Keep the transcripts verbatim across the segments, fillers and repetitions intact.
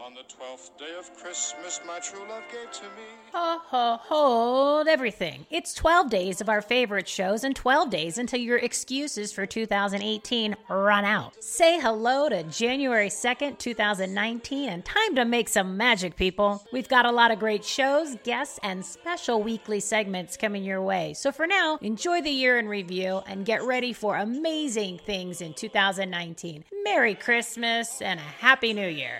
On the twelfth day of Christmas, my true love gave to me. Ho, ho, hold everything. It's twelve days of our favorite shows and twelve days until your excuses for two thousand eighteen run out. Say hello to January second, twenty nineteen, and time to make some magic, people. We've got a lot of great shows, guests, and special weekly segments coming your way. So for now, enjoy the year in review and get ready for amazing things in two thousand nineteen. Merry Christmas and a Happy New Year.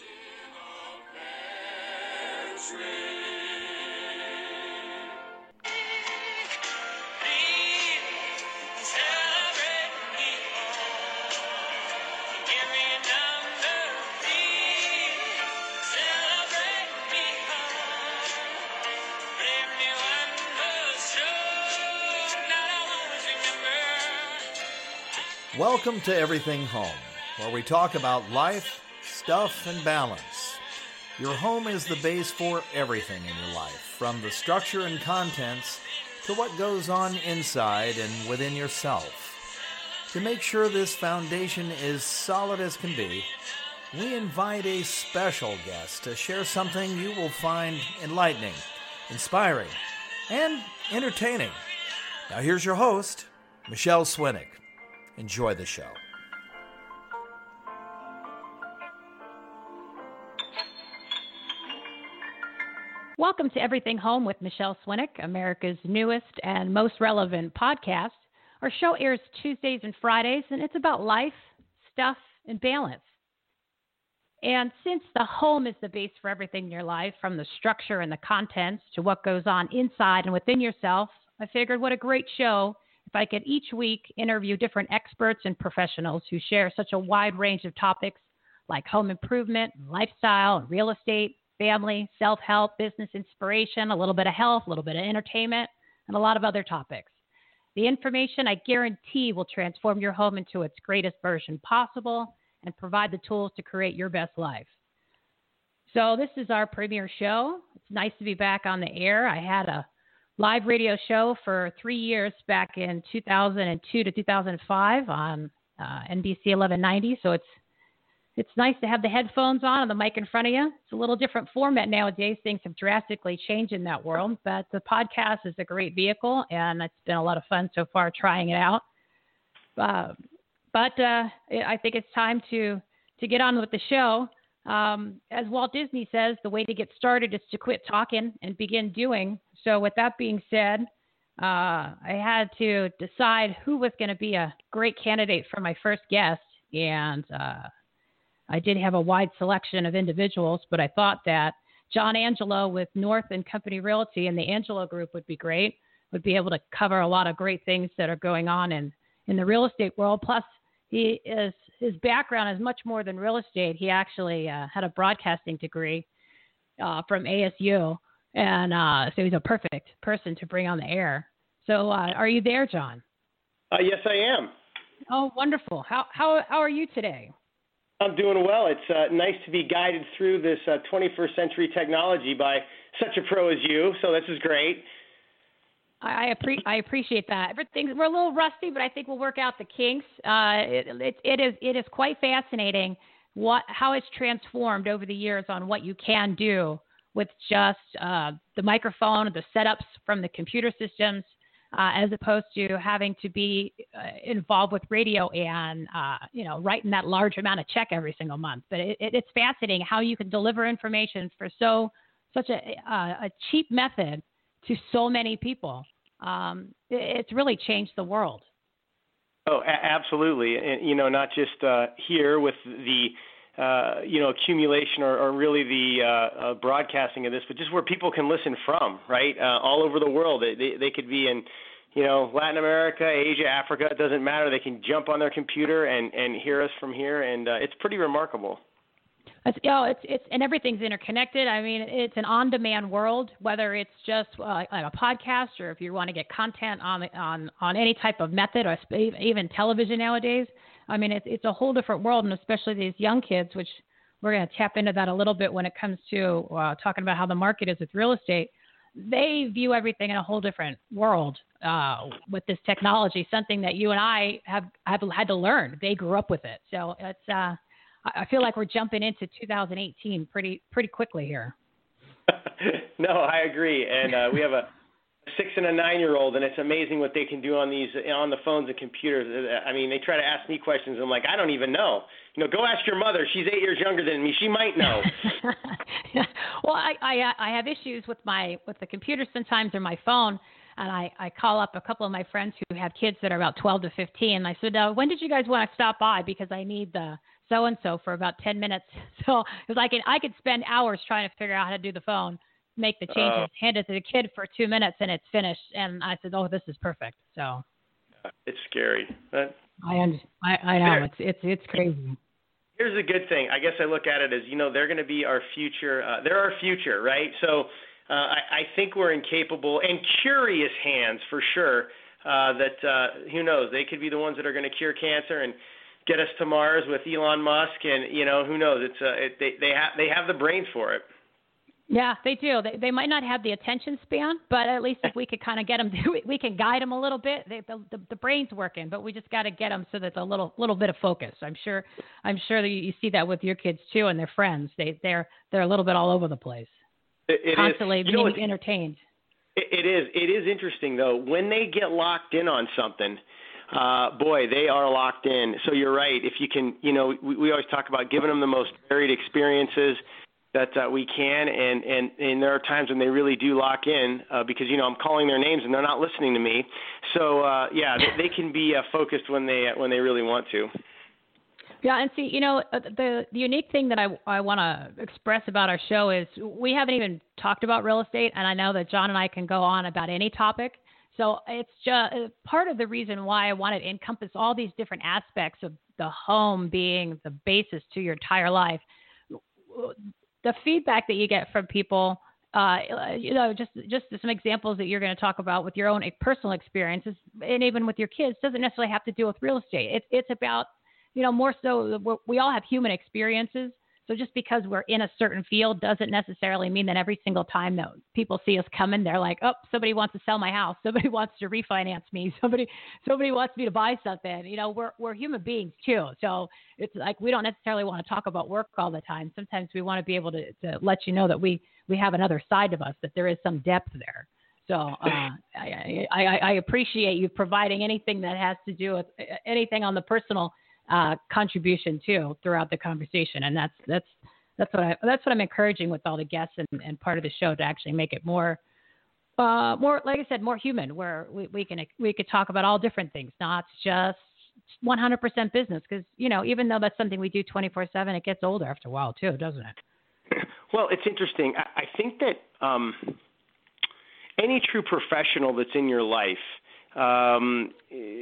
Welcome to Everything Home, where we talk about life, stuff, and balance. Your home is the base for everything in your life, from the structure and contents to what goes on inside and within yourself. To make sure this foundation is solid as can be, we invite a special guest to share something you will find enlightening, inspiring, and entertaining. Now here's your host, Michelle Swinnick. Enjoy the show. Welcome to Everything Home with Michelle Swinnick, America's newest and most relevant podcast. Our show airs Tuesdays and Fridays, and it's about life, stuff, and balance. And since the home is the base for everything in your life, from the structure and the contents to what goes on inside and within yourself, I figured what a great show if I could each week interview different experts and professionals who share such a wide range of topics like home improvement, lifestyle, real estate, family, self-help, business inspiration, a little bit of health, a little bit of entertainment, and a lot of other topics. The information I guarantee will transform your home into its greatest version possible and provide the tools to create your best life. So this is our premiere show. It's nice to be back on the air. I had a live radio show for three years back in two thousand two to two thousand five on uh, N B C eleven ninety. So it's it's nice to have the headphones on and the mic in front of you. It's a little different format nowadays. Things have drastically changed in that world, but the podcast is a great vehicle, and it's been a lot of fun so far trying it out. Uh, but uh, I think it's time to to get on with the show. Um, as Walt Disney says, the way to get started is to quit talking and begin doing. So with that being said, uh, I had to decide who was going to be a great candidate for my first guest. And uh, I did have a wide selection of individuals, but I thought that John Angelo with North and Company Realty and the Angelo Group would be great, would be able to cover a lot of great things that are going on in, in the real estate world. Plus, he is his background is much more than real estate. He actually uh, had a broadcasting degree uh, from A S U. And uh, so he's a perfect person to bring on the air. So uh, are you there, John? Uh, yes, I am. Oh, wonderful. How how how are you today? I'm doing well. It's uh, nice to be guided through this uh, twenty-first century technology by such a pro as you. So this is great. I I, appre- I appreciate that. Everything we're a little rusty, but I think we'll work out the kinks. Uh, it, it, it is it is quite fascinating what how it's transformed over the years on what you can do with just uh, the microphone, the setups from the computer systems, uh, as opposed to having to be uh, involved with radio and, uh, you know, writing that large amount of check every single month. But it, it, it's fascinating how you can deliver information for so such a, a, a cheap method to so many people. Um, it, it's really changed the world. Oh, a- absolutely. And, you know, not just uh, here with the Uh, you know, accumulation or, or really the uh, uh, broadcasting of this, but just where people can listen from, right? Uh, all over the world. They, they they could be in, you know, Latin America, Asia, Africa. It doesn't matter. They can jump on their computer and, and hear us from here, and uh, it's pretty remarkable. It's, you know, it's it's and everything's interconnected. I mean, it's an on-demand world. Whether it's just uh, like a podcast, or if you want to get content on on on any type of method, or even television nowadays. I mean, it's it's a whole different world, and especially these young kids, which we're going to tap into that a little bit when it comes to uh, talking about how the market is with real estate. They view everything in a whole different world uh, with this technology, something that you and I have, have had to learn. They grew up with it. So it's uh, I feel like we're jumping into two thousand eighteen pretty pretty quickly here. No, I agree. And uh, we have a six and a nine-year-old, and it's amazing what they can do on these on the phones and computers. I mean, they try to ask me questions. I'm like, I don't even know. You know, go ask your mother. She's eight years younger than me. She might know. Well, I, I I have issues with my with the computer sometimes or my phone, and I, I call up a couple of my friends who have kids that are about twelve to fifteen. And I said, uh, when did you guys want to stop by? Because I need the so and so for about ten minutes. So because I can I could spend hours trying to figure out how to do the phone, make the changes, uh, hand it to the kid for two minutes, and it's finished. And I said, oh, this is perfect. So it's scary. But I I, I know there, it's it's it's crazy. Here's a good thing. I guess I look at it as, you know, they're going to be our future. Uh, they're our future, right? So uh, I, I think we're in capable and curious hands for sure. Uh, that uh, who knows? They could be the ones that are going to cure cancer and get us to Mars with Elon Musk, and you know, who knows? It's uh, it, they they have they have the brains for it. Yeah, they do. They they might not have the attention span, but at least if we could kind of get them, we can guide them a little bit. They, the, the the brain's working, but we just got to get them so that a little little bit of focus. I'm sure I'm sure that you see that with your kids too and their friends. They they're they're a little bit all over the place, it, it constantly is. being You know, entertained. It, it is. It is interesting though when they get locked in on something. Uh, boy, they are locked in. So you're right. If you can, you know, we, we always talk about giving them the most varied experiences that uh, we can, and, and, and there are times when they really do lock in uh, because, you know, I'm calling their names and they're not listening to me. So, uh, yeah, they, they can be uh, focused when they when they really want to. Yeah, and see, you know, the, the unique thing that I, I want to express about our show is we haven't even talked about real estate, and I know that John and I can go on about any topic. So it's just part of the reason why I wanted to encompass all these different aspects of the home being the basis to your entire life. The feedback that you get from people, uh, you know, just just some examples that you're going to talk about with your own personal experiences, and even with your kids, doesn't necessarily have to do with real estate. It's it's about, you know, more so we all have human experiences. So just because we're in a certain field doesn't necessarily mean that every single time that people see us coming, they're like, oh, somebody wants to sell my house. Somebody wants to refinance me. Somebody, somebody wants me to buy something. You know, we're, we're human beings too. So it's like, we don't necessarily want to talk about work all the time. Sometimes we want to be able to, to let you know that we, we have another side of us, that there is some depth there. So uh, I, I, I appreciate you providing anything that has to do with anything on the personal Uh, contribution too throughout the conversation, and that's that's that's what I that's what I'm encouraging with all the guests and, and part of the show, to actually make it more uh, more like I said, more human, where we, we can we could talk about all different things, not just one hundred percent business, because you know, even though that's something we do twenty-four seven, it gets older after a while too, doesn't it? Well, it's interesting. I, I think that um, any true professional that's in your life, um,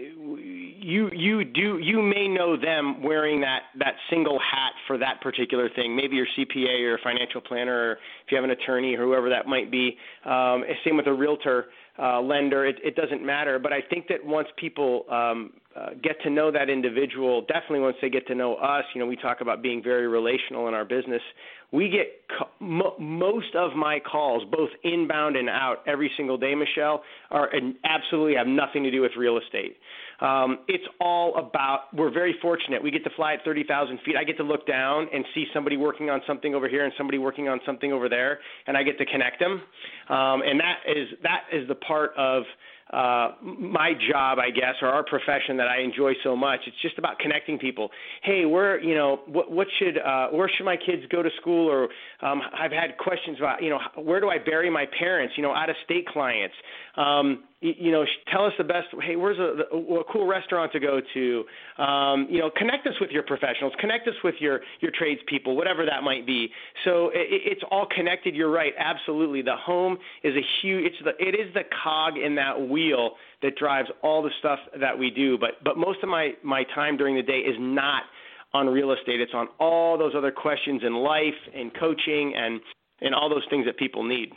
you you do you may know them wearing that, that single hat for that particular thing. Maybe your C P A or a financial planner, or if you have an attorney or whoever that might be. Um, same with a realtor, uh, lender. It, it doesn't matter. But I think that once people um, uh, get to know that individual, definitely once they get to know us, you know, we talk about being very relational in our business. We get co- mo- most of my calls, both inbound and out, every single day, Michelle, are and absolutely have nothing to do with real estate. Um, it's all about, we're very fortunate. We get to fly at thirty thousand feet. I get to look down and see somebody working on something over here and somebody working on something over there, and I get to connect them. Um, and that is that is the part of uh, my job, I guess, or our profession that I enjoy so much. It's just about connecting people. Hey, where, you know, what, what should, uh, where should my kids go to school? Or um, I've had questions about, you know, where do I bury my parents? You know, out of state clients. Um, you, you know, tell us the best. Hey, where's a, a cool restaurant to go to? Um, you know, connect us with your professionals. Connect us with your your tradespeople, whatever that might be. So it, it's all connected. You're right. Absolutely. The home is a huge. It's the it is the cog in that wheel that drives all the stuff that we do. But but most of my my time during the day is not on real estate. It's on all those other questions in life and coaching and and all those things that people need.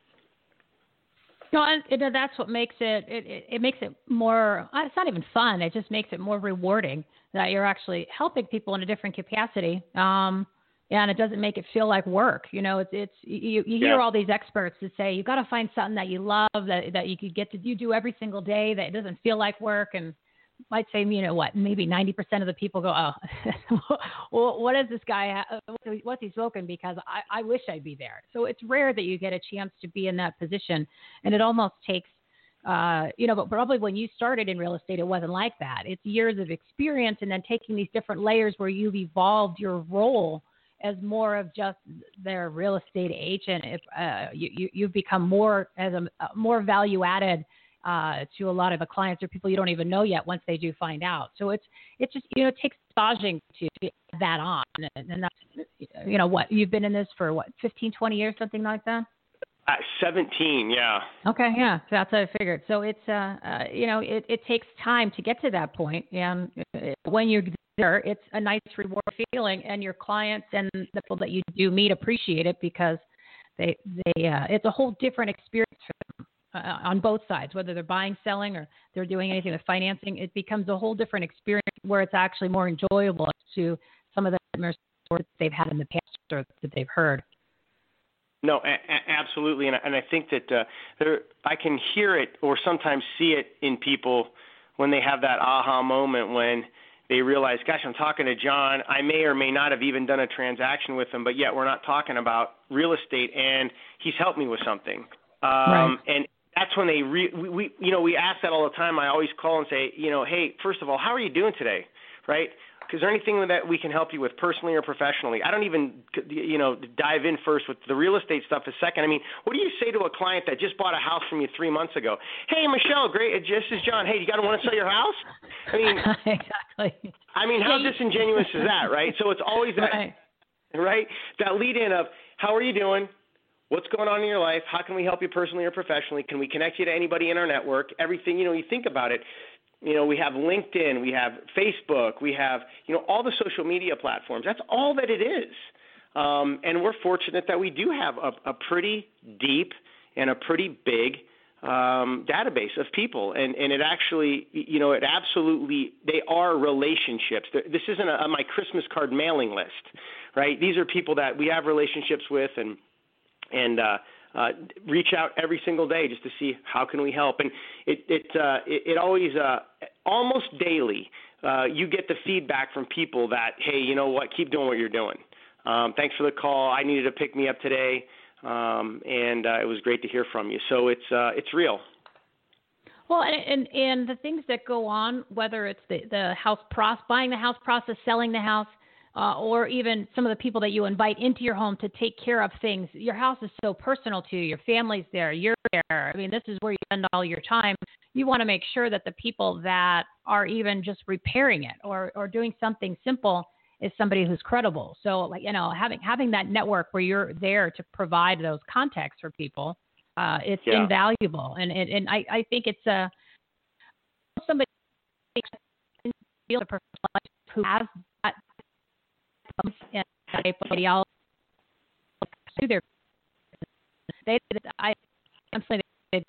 No, and, and that's what makes it, it, it, it makes it more, it's not even fun. It just makes it more rewarding that you're actually helping people in a different capacity. Um, and it doesn't make it feel like work. You know, it's, it's, you, you hear yeah. all these experts that say, you got to find something that you love, that, that you could get to, you do every single day, that it doesn't feel like work. And might say, you know what, maybe ninety percent of the people go, oh, well, what is this guy, what's he smoking? Because I, I wish I'd be there. So it's rare that you get a chance to be in that position. And it almost takes, uh, you know, but probably when you started in real estate, it wasn't like that. It's years of experience and then taking these different layers where you've evolved your role as more of just their real estate agent. If uh, you, you, you've become more as a more value added uh, to a lot of the clients or people you don't even know yet once they do find out. So it's, it's just, you know, it takes massaging to add that on. And that's, you know, what, you've been in this for what, fifteen, twenty years, something like that? Uh, seventeen, yeah. Okay, yeah, that's what I figured. So it's, uh, uh, you know, it, it takes time to get to that point. And when you're there, it's a nice reward feeling, and your clients and the people that you do meet appreciate it because they, they, uh, it's a whole different experience for them. Uh, on both sides, whether they're buying, selling, or they're doing anything with financing, it becomes a whole different experience where it's actually more enjoyable to some of the stories they've had in the past or that they've heard. No, a- a- absolutely, and I, and I think that uh, there, I can hear it or sometimes see it in people when they have that aha moment when they realize, gosh, I'm talking to John. I may or may not have even done a transaction with him, but yet we're not talking about real estate, and he's helped me with something. Um, right. And that's when they, re- we, we, you know, we ask that all the time. I always call and say, you know, hey, first of all, how are you doing today, right? Is there anything that we can help you with personally or professionally? I don't even, you know, dive in first with the real estate stuff a second. I mean, what do you say to a client that just bought a house from you three months ago? Hey, Michelle, great, this is John. Hey, you got to want to sell your house? I mean, exactly. I mean, how disingenuous is that, right? So it's always that, right. right? That lead in of, how are you doing? What's going on in your life? How can we help you personally or professionally? Can we connect you to anybody in our network? Everything, you know, you think about it. You know, we have LinkedIn, we have Facebook, we have, you know, all the social media platforms. That's all that it is. Um, and we're fortunate that we do have a, a pretty deep and a pretty big um, database of people. And, and it actually, you know, it absolutely, they are relationships. This isn't a, a my Christmas card mailing list, right? These are people that we have relationships with and, and, uh, Uh, reach out every single day just to see how can we help. And it it uh, it, it always uh, almost daily uh, you get the feedback from people that, hey, you know what, keep doing what you're doing. Um, thanks for the call. I needed to pick me up today, um, and uh, it was great to hear from you. So it's uh, it's real. Well, and, and and the things that go on, whether it's the the house process, buying the house process, selling the house. Uh, or even some of the people that you invite into your home to take care of things. Your house is so personal to you. Your family's there. You're there. I mean, this is where you spend all your time. You want to make sure that the people that are even just repairing it or, or doing something simple is somebody who's credible. So, like, you know, having having that network where you're there to provide those contacts for people, uh, it's yeah. invaluable. And, and and I, I think it's a somebody who has that. And everybody else do their they I I'm saying they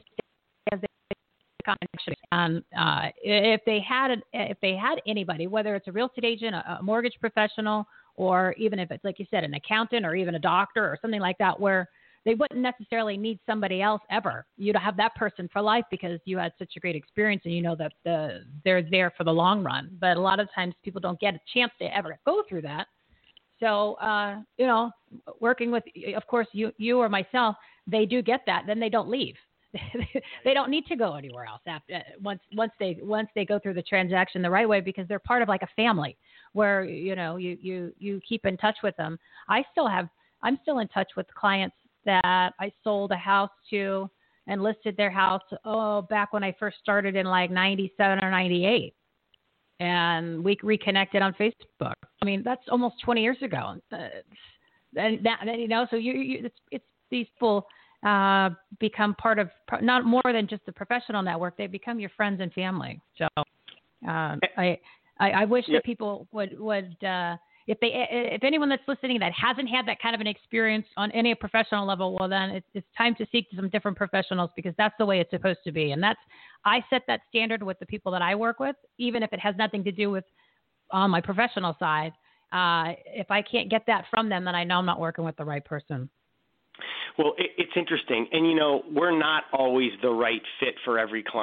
um, uh, if they had if they had anybody, whether it's a real estate agent, a, a mortgage professional, or even if it's like you said, an accountant or even a doctor or something like that, where they wouldn't necessarily need somebody else ever. You'd have that person for life because you had such a great experience and you know that the they're there for the long run. But a lot of times people don't get a chance to ever go through that. So, uh, you know, working with, of course, you, you or myself, they do get that. Then they don't leave. They don't need to go anywhere else after once once they once they go through the transaction the right way because they're part of like a family where you know you you you keep in touch with them. I still have I'm still in touch with clients that I sold a house to and listed their house oh back when I first started in like ninety-seven or ninety-eight. And we reconnected on Facebook. I mean, that's almost twenty years ago. Uh, and that, you know, so you, you it's, it's these people uh, become part of not more than just the professional network. They become your friends and family. So uh, I, I, I wish yep. that people would would uh, if they if anyone that's listening that hasn't had that kind of an experience on any professional level, well, then it's, it's time to seek some different professionals because that's the way it's supposed to be. And that's I set that standard with the people that I work with, even if it has nothing to do with on my professional side. Uh, if I can't get that from them, then I know I'm not working with the right person. Well, it, it's interesting. And, you know, we're not always the right fit for every client,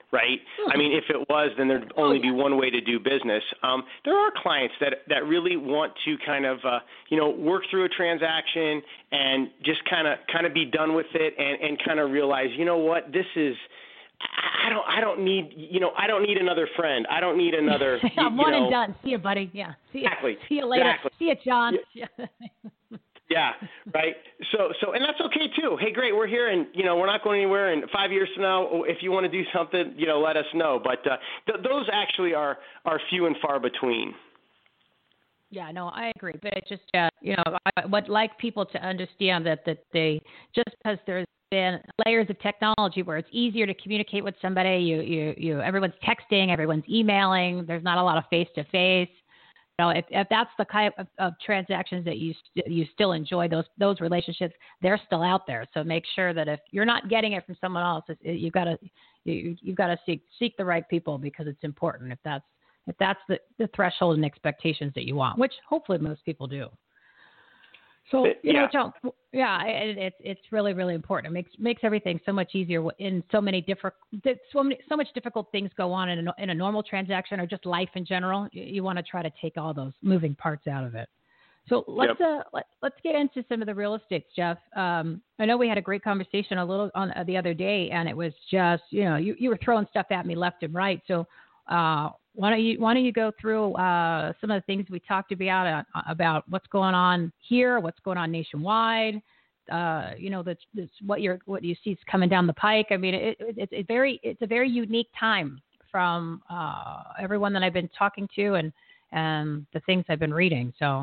right? I mean, if it was, then there'd only be one way to do business. Um, there are clients that, that really want to kind of, uh, you know, work through a transaction and just kind of kind of be done with it and, and kind of realize, you know what, this is, I don't, I don't need, you know, I don't need another friend. I don't need another. I'm you, one you know, and done. See you, buddy. Yeah. See you. Exactly. See you later. Exactly. See you, John. Yeah. Yeah, right. So, so, and that's okay too. Hey, great, we're here, and you know, we're not going anywhere. And five years from now, if you want to do something, you know, let us know. But uh, th- those actually are are few and far between. Yeah, no, I agree. But it just, uh, you know, I would like people to understand that that they just because there's been layers of technology where it's easier to communicate with somebody. You, you, you. Everyone's texting, everyone's emailing. There's not a lot of face to face. You know, if, if that's the kind of, of transactions that you st- you still enjoy, those those relationships, they're still out there. So make sure that if you're not getting it from someone else, it, it, you've got to you, you've got to seek seek the right people because it's important. If that's if that's the, the threshold and expectations that you want, which hopefully most people do. So you yeah. know, John, yeah, it, it's it's really really important. It makes makes everything so much easier in so many different so many so much difficult things go on in a, in a normal transaction or just life in general. You, you want to try to take all those moving parts out of it. So let's yep. uh let, let's get into some of the real estate stuff. Um, I know we had a great conversation a little on uh, the other day, and it was just you know you, you were throwing stuff at me left and right. So. Uh, Why don't you Why don't you go through uh, some of the things we talked about uh, about what's going on here, what's going on nationwide, uh, you know, that's, that's what you're what you see is coming down the pike. I mean, it, it, it's a very it's a very unique time from uh, everyone that I've been talking to and and the things I've been reading. So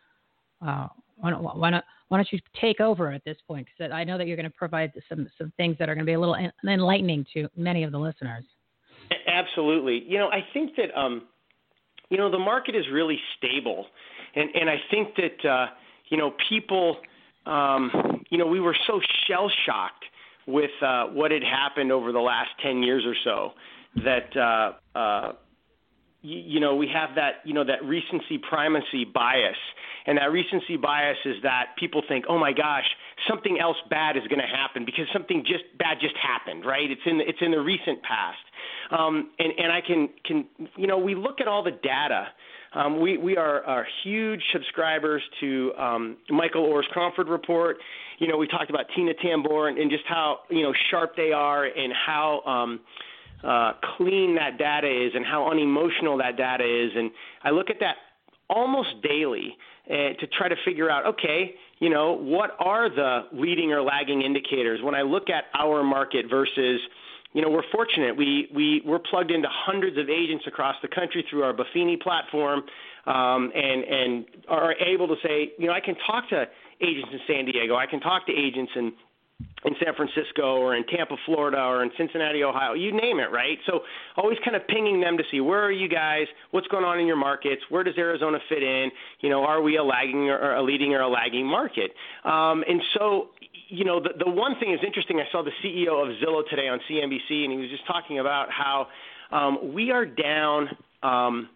uh, why don't why don't why don't you take over at this point? Because I know that you're going to provide some some things that are going to be a little enlightening to many of the listeners. Absolutely. You know, I think that, um, you know, the market is really stable. And, and I think that, uh, you know, people, um, you know, we were so shell-shocked with uh, what had happened over the last ten years or so that, uh, uh, you, you know, we have that, you know, that recency primacy bias. And that recency bias is that people think, oh, my gosh, something else bad is going to happen because something just bad just happened, right? It's in the, it's in the recent past. Um, and, and I can, can, you know, we look at all the data. Um, we we are, are huge subscribers to um, Michael Orr's Cromford Report. You know, we talked about Tina Tambor and, and just how, you know, sharp they are and how um, uh, clean that data is and how unemotional that data is. And I look at that almost daily uh, to try to figure out, okay, you know, what are the leading or lagging indicators when I look at our market versus – you know, we're fortunate. We, we, we're plugged into hundreds of agents across the country through our Buffini platform um, and, and are able to say, you know, I can talk to agents in San Diego. I can talk to agents in, in San Francisco or in Tampa, Florida or in Cincinnati, Ohio, you name it, right? So always kind of pinging them to see where are you guys, what's going on in your markets, where does Arizona fit in, you know, are we a lagging or a leading or a lagging market? Um, and so you know, the, the one thing is interesting. I saw the C E O of Zillow today on C N B C, and he was just talking about how um, we are down um,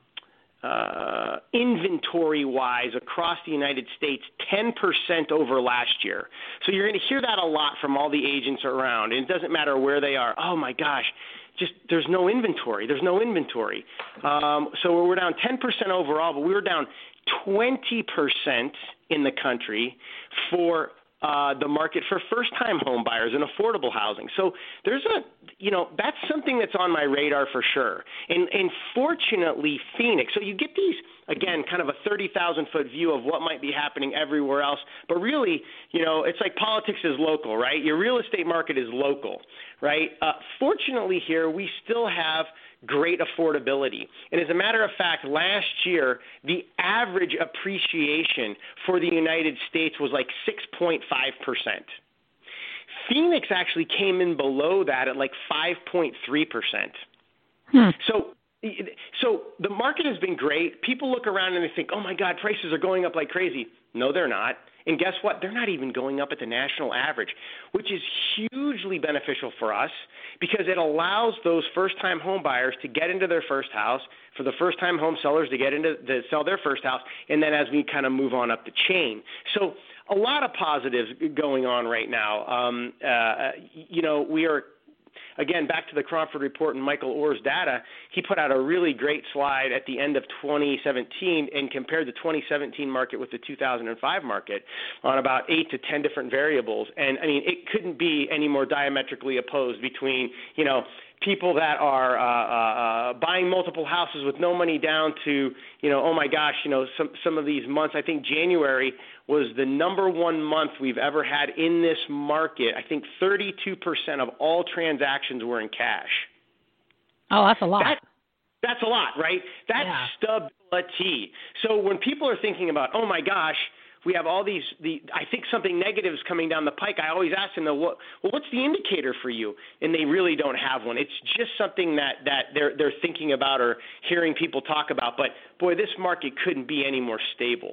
uh, inventory-wise across the United States ten percent over last year. So you're going to hear that a lot from all the agents around, and it doesn't matter where they are. Oh, my gosh, just there's no inventory. There's no inventory. Um, so we're down ten percent overall, but we were down twenty percent in the country for Uh, the market for first-time home buyers and affordable housing. So there's a, you know, that's something that's on my radar for sure. And, and fortunately, Phoenix, so you get these, again, kind of a thirty thousand foot view of what might be happening everywhere else. But really, you know, it's like politics is local, right? Your real estate market is local, right? Uh, fortunately here, we still have great affordability. And as a matter of fact, last year, the average appreciation for the United States was like six point five percent. Phoenix actually came in below that at like five point three percent. Hmm. So so the market has been great. People look around and they think, oh, my God, prices are going up like crazy. No, they're not. And guess what? They're not even going up at the national average, which is hugely beneficial for us because it allows those first-time home buyers to get into their first house, for the first-time home sellers to get into to sell their first house, and then as we kind of move on up the chain. So a lot of positives going on right now. Um, uh, you know, we are again, back to the Cromford Report and Michael Orr's data, he put out a really great slide at the end of twenty seventeen and compared the twenty seventeen market with the two thousand five market on about eight to ten different variables. And, I mean, it couldn't be any more diametrically opposed between, you know, people that are uh, uh, buying multiple houses with no money down to, you know, oh my gosh, you know, some some of these months. I think January was the number one month we've ever had in this market. I think thirty-two percent of all transactions were in cash. Oh, that's a lot. That, that's a lot, right? That's yeah. stability. So when people are thinking about, oh my gosh, we have all these, the, I think something negative is coming down the pike, I always ask them, what, well, what's the indicator for you? And they really don't have one. It's just something that, that they're, they're thinking about or hearing people talk about. But, boy, this market couldn't be any more stable.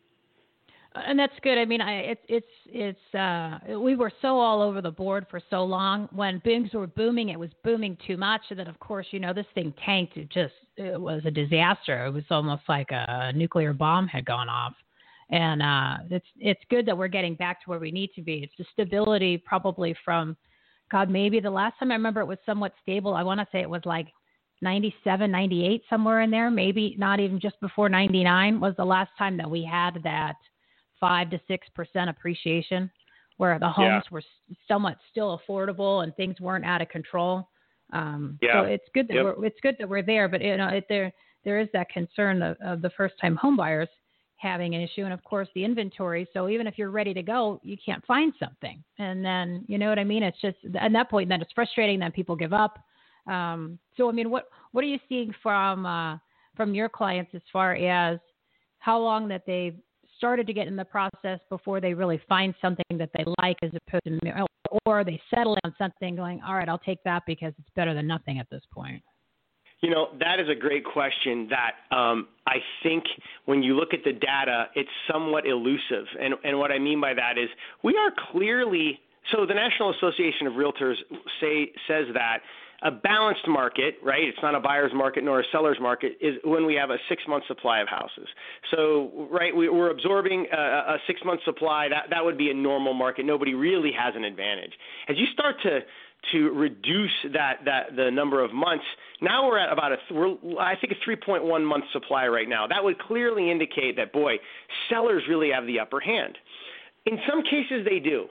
And that's good. I mean, I, it's it's it's uh, we were so all over the board for so long. When things were booming, it was booming too much. And then, of course, you know, this thing tanked. It just it was a disaster. It was almost like a nuclear bomb had gone off. And uh, it's it's good that we're getting back to where we need to be. It's the stability probably from, God, maybe the last time I remember it was somewhat stable. I want to say it was like ninety-seven, ninety-eight, somewhere in there. Maybe not even just before ninety-nine was the last time that we had that five to six percent appreciation, where the homes yeah. were somewhat still affordable and things weren't out of control. Um, yeah. So it's good that yep. we're it's good that we're there, but you know, it, there there is that concern of, of the first time home buyers having an issue, and of course the inventory. So even if you're ready to go, you can't find something, and then you know what I mean. It's just at that point, then it's frustrating. Then people give up. Um, so I mean, what what are you seeing from uh, from your clients as far as how long that they've started to get in the process before they really find something that they like, as opposed to, or they settle on something going, all right, I'll take that because it's better than nothing at this point? You know, that is a great question that um, I think when you look at the data, it's somewhat elusive. And, and what I mean by that is we are clearly – so the National Association of Realtors say says that a balanced market, right, it's not a buyer's market nor a seller's market, is when we have a six-month supply of houses. So, right, we, we're absorbing a, a six-month supply. That, that would be a normal market. Nobody really has an advantage. As you start to – to reduce that, that the number of months, now we're at about a, we're, I think a three point one month supply right now. That would clearly indicate that, boy, sellers really have the upper hand. In some cases they do.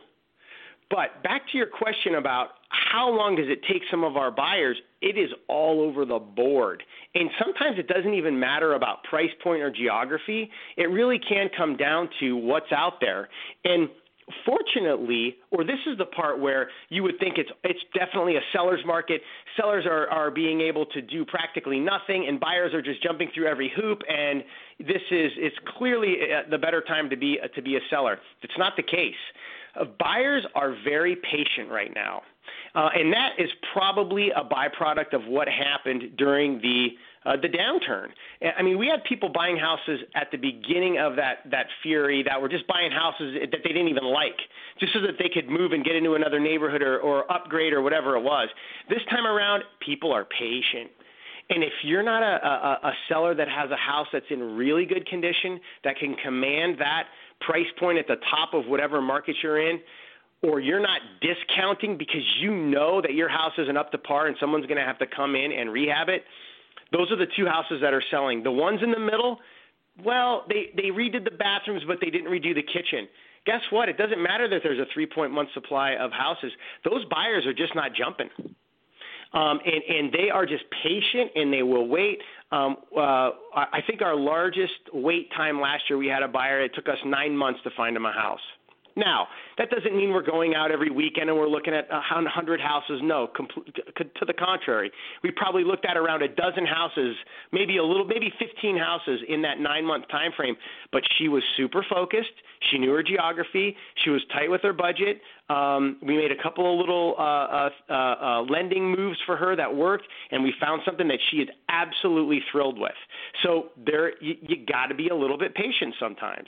But back to your question about how long does it take some of our buyers, it is all over the board. And sometimes it doesn't even matter about price point or geography. It really can come down to what's out there. And fortunately, or this is the part where you would think it's it's definitely a seller's market. Sellers are, are being able to do practically nothing, and buyers are just jumping through every hoop. And this is it's clearly the better time to be to be a seller. It's not the case. Uh, buyers are very patient right now, uh, and that is probably a byproduct of what happened during the Uh, the downturn. I mean, we had people buying houses at the beginning of that that fury that were just buying houses that they didn't even like, just so that they could move and get into another neighborhood or, or upgrade or whatever it was. This time around, people are patient. And if you're not a, a, a seller that has a house that's in really good condition, that can command that price point at the top of whatever market you're in, or you're not discounting because you know that your house isn't up to par and someone's going to have to come in and rehab it, those are the two houses that are selling. The ones in the middle, well, they, they redid the bathrooms, but they didn't redo the kitchen. Guess what? It doesn't matter that there's a three-point-month supply of houses. Those buyers are just not jumping. Um, and, and they are just patient, and they will wait. Um, uh, I think our largest wait time last year, we had a buyer. It took us nine months to find him a house. Now, that doesn't mean we're going out every weekend and we're looking at one hundred houses. No, compl- to the contrary. We probably looked at around a dozen houses, maybe a little, maybe fifteen houses in that nine-month time frame. But she was super focused. She knew her geography. She was tight with her budget. Um, we made a couple of little uh, uh, uh, lending moves for her that worked, and we found something that she is absolutely thrilled with. So there, you, you got to be a little bit patient sometimes.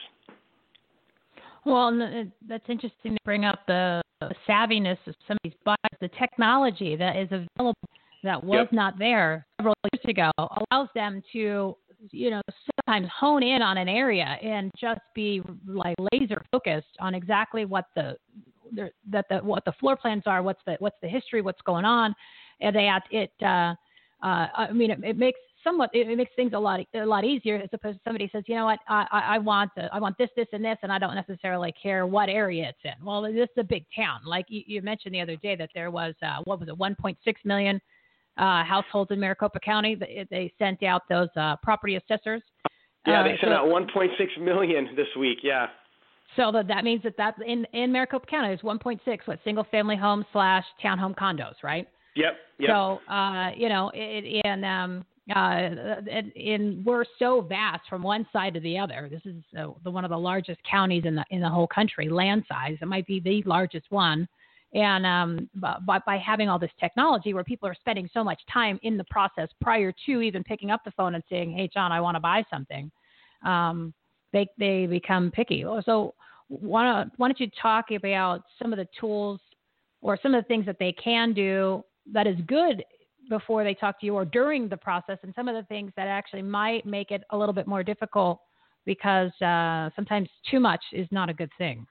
Well, that's interesting to bring up the savviness of some of these buyers. The technology that is available that was yep. not there several years ago allows them to, you know, sometimes hone in on an area and just be like laser focused on exactly what the that the, what the floor plans are, what's the what's the history, what's going on, and they it. Uh, uh, I mean, it, it makes somewhat it, it makes things a lot a lot easier as opposed to somebody says, you know what, I, I, I want the, I want this, this, and this, and I don't necessarily care what area it's in. Well, this is a big town, like you, you mentioned the other day that there was uh, what was it, one point six million uh, households in Maricopa County. They, they sent out those uh, property assessors. Yeah, uh, they sent so, out one point six million this week. Yeah. So that, that means that that in, in Maricopa County is one point six, what, single family homes slash townhome condos, right? Yep. Yep. So, uh, you know, it, and, um, uh, and, and we're so vast from one side to the other. This is uh, the, one of the largest counties in the, in the whole country, land size. It might be the largest one. And, um, by, by having all this technology where people are spending so much time in the process prior to even picking up the phone and saying, hey, John, I want to buy something. Um, they, they become picky. So why, why don't you talk about some of the tools or some of the things that they can do that is good before they talk to you or during the process, and some of the things that actually might make it a little bit more difficult because uh, sometimes too much is not a good thing.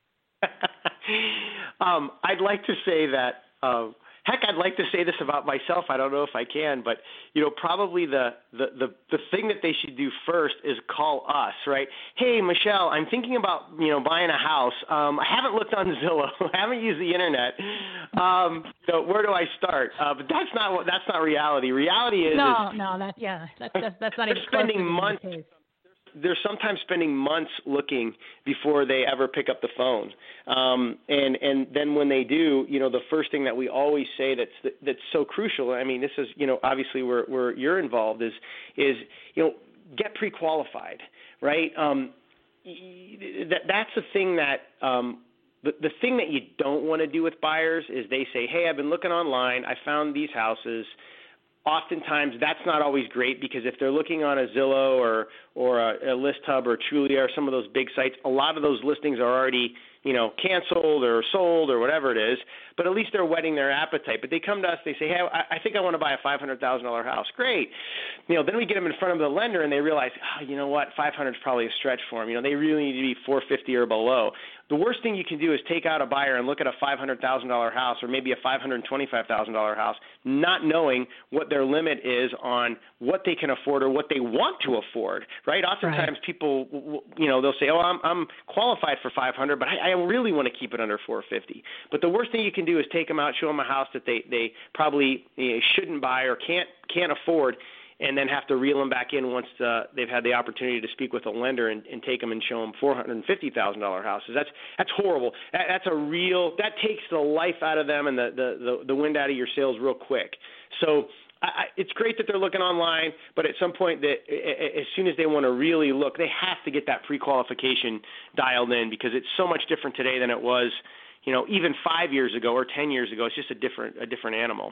um, I'd like to say that, uh, heck, I'd like to say this about myself. I don't know if I can, but, you know, probably the, the, the, the thing that they should do first is call us, right? Hey, Michelle, I'm thinking about, you know, buying a house. Um, I haven't looked on Zillow. I haven't used the internet. Um, so where do I start? Uh, but that's not what, that's not reality. Reality is, no, is no, that, yeah, that's, that's, that's not even spending close to months. the case. They're sometimes spending months looking before they ever pick up the phone. Um, and, and then when they do, you know, the first thing that we always say that's, that's so crucial, I mean, this is, you know, obviously where, where you're involved is, is, you know, get pre-qualified, right? Um, that, that's the thing that, um, the, the thing that you don't want to do with buyers is they say, hey, I've been looking online. I found these houses. Oftentimes, that's not always great because if they're looking on a Zillow or or a, a ListHub or Trulia or some of those big sites, a lot of those listings are already, you know, canceled or sold or whatever it is. But at least they're whetting their appetite. But they come to us, they say, hey, I, I think I want to buy a five hundred thousand dollars house. Great. You know, then we get them in front of the lender and they realize, oh, you know what, five hundred is probably a stretch for them. You know, they really need to be four fifty or below. The worst thing you can do is take out a buyer and look at a five hundred thousand dollars house or maybe a five hundred twenty-five thousand dollars house, not knowing what their limit is on what they can afford or what they want to afford, right? Oftentimes right. people, you know, they'll say, oh, I'm, I'm qualified for five hundred, but I, I really want to keep it under four fifty. But the worst thing you can do is take them out, show them a house that they, they probably you know, shouldn't buy or can't can't afford, and then have to reel them back in once uh, they've had the opportunity to speak with a lender and, and take them and show them four hundred fifty thousand dollars houses. That's that's horrible. That, that's a real – that takes the life out of them and the, the, the, the wind out of your sails real quick. So I, it's great that they're looking online, but at some point, that as soon as they want to really look, they have to get that pre-qualification dialed in because it's so much different today than it was, you know, even five years ago or ten years ago. It's just a different a different animal.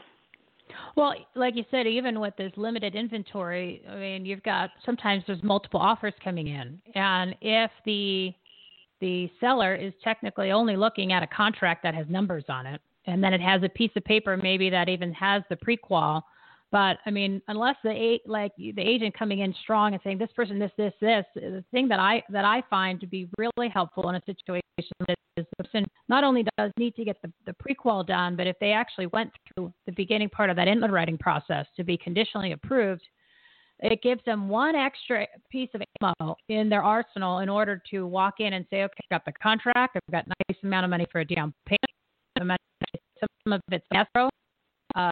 Well, like you said, even with this limited inventory, I mean, you've got sometimes there's multiple offers coming in, and if the the seller is technically only looking at a contract that has numbers on it, and then it has a piece of paper maybe that even has the pre-qual, but I mean, unless the like the agent coming in strong and saying this person, this, this, this, the thing that I that I find to be really helpful in a situation is the person not only does need to get the, the pre-qual done, but if they actually went through the beginning part of that underwriting process to be conditionally approved, it gives them one extra piece of ammo in their arsenal in order to walk in and say, okay, I've got the contract, I've got a nice amount of money for a down payment, some of it's escrow, uh,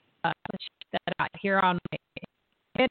that I hear on my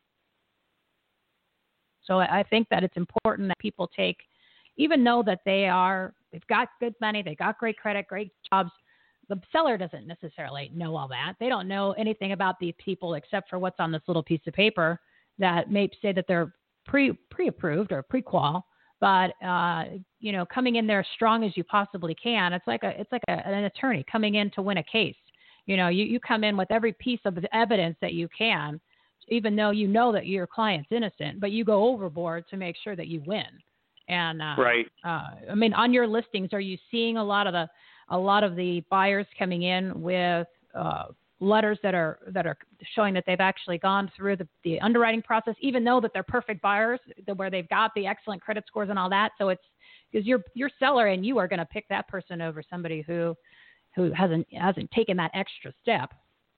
So I think that it's important that people take, even know that they are, they've got good money, they got great credit, great jobs. The seller doesn't necessarily know all that. They don't know anything about these people except for what's on this little piece of paper that may say that they're pre pre-approved or pre-qual. But uh, you know, coming in there as strong as you possibly can, it's like a it's like a, an attorney coming in to win a case. You know, you, you come in with every piece of evidence that you can, even though you know that your client's innocent, but you go overboard to make sure that you win. And uh, right. Uh, I mean, on your listings, are you seeing a lot of the a lot of the buyers coming in with uh, letters that are that are showing that they've actually gone through the, the underwriting process, even though that they're perfect buyers, where they've got the excellent credit scores and all that? So it's because your your seller and you are going to pick that person over somebody who who hasn't hasn't taken that extra step.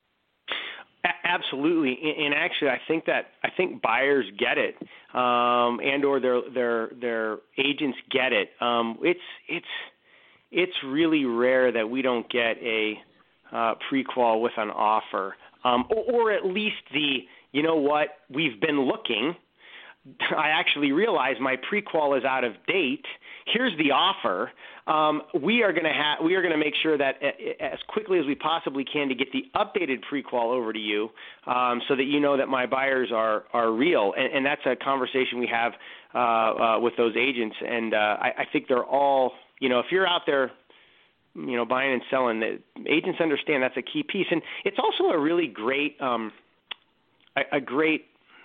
Absolutely, and actually, I think that I think buyers get it, um, and or their their their agents get it. Um, it's it's it's really rare that we don't get a uh, pre-qual with an offer, um, or, or at least the you know what we've been looking. I actually realize my pre-qual is out of date. Here's the offer. Um, we are going to have we are going to make sure that as quickly as we possibly can to get the updated pre-qual over to you, um, so that you know that my buyers are are real. And, and that's a conversation we have uh, uh, with those agents. And uh, I, I think they're all, you know, if you're out there, you know, buying and selling, the agents understand that's a key piece. And it's also a really great um, a, a great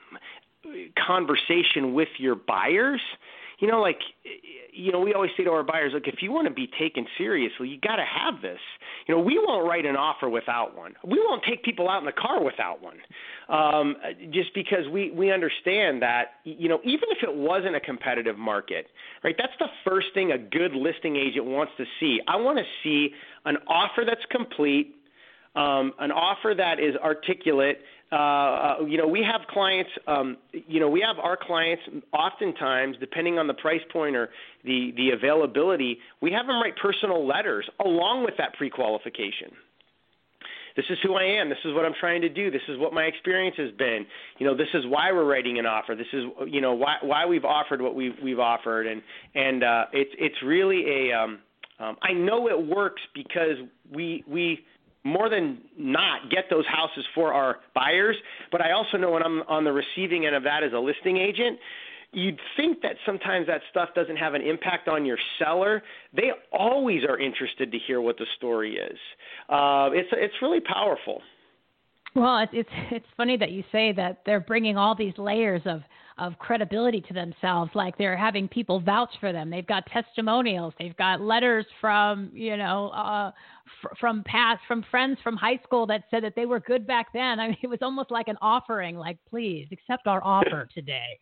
conversation with your buyers. You know, like, you know, we always say to our buyers, look, if you want to be taken seriously, you got to have this. You know, we won't write an offer without one. We won't take people out in the car without one, um, just because we, we understand that, you know, even if it wasn't a competitive market, right, that's the first thing a good listing agent wants to see. I want to see an offer that's complete, um, an offer that is articulate. Uh, you know, we have clients, um, you know, we have our clients oftentimes, depending on the price point or the, the availability, we have them write personal letters along with that pre-qualification. This is who I am. This is what I'm trying to do. This is what my experience has been. You know, this is why we're writing an offer. This is, you know, why why we've offered what we've we've offered, and and uh, it's it's really a. Um, um, I know it works because we we. more than not get those houses for our buyers. But I also know when I'm on the receiving end of that as a listing agent, you'd think that sometimes that stuff doesn't have an impact on your seller. They always are interested to hear what the story is. Uh, it's it's really powerful. Well, it's, it's it's funny that you say that they're bringing all these layers of, of credibility to themselves, like they're having people vouch for them. They've got testimonials. They've got letters from, you know, uh, fr- from past, from friends from high school that said that they were good back then. I mean, it was almost like an offering, like, please accept our offer today.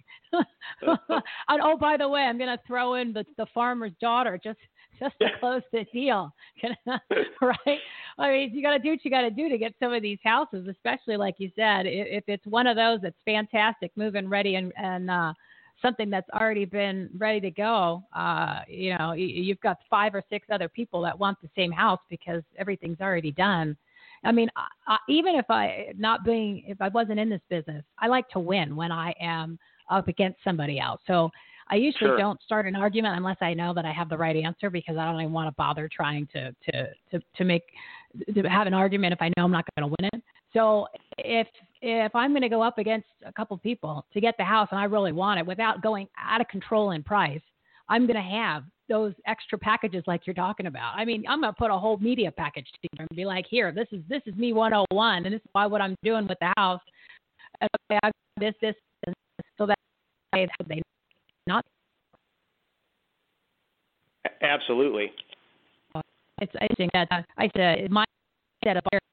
And oh, by the way, I'm going to throw in the, the farmer's daughter just just to close the deal, right? I mean, you got to do what you got to do to get some of these houses, especially like you said, if it's one of those that's fantastic, moving ready and, and uh, something that's already been ready to go. Uh, you know, you've got five or six other people that want the same house because everything's already done. I mean, I, even if I not being, if I wasn't in this business, I like to win when I am up against somebody else. So I usually Sure. don't start an argument unless I know that I have the right answer, because I don't even want to bother trying to to to, to make to have an argument if I know I'm not going to win it. So if if I'm going to go up against a couple people to get the house and I really want it without going out of control in price, I'm going to have those extra packages like you're talking about. I mean, I'm going to put a whole media package together and be like, here, this is this is me one oh one, and this is why what I'm doing with the house. Okay, I've this this, this so that they not. Absolutely. It's I think that I said my set of buyers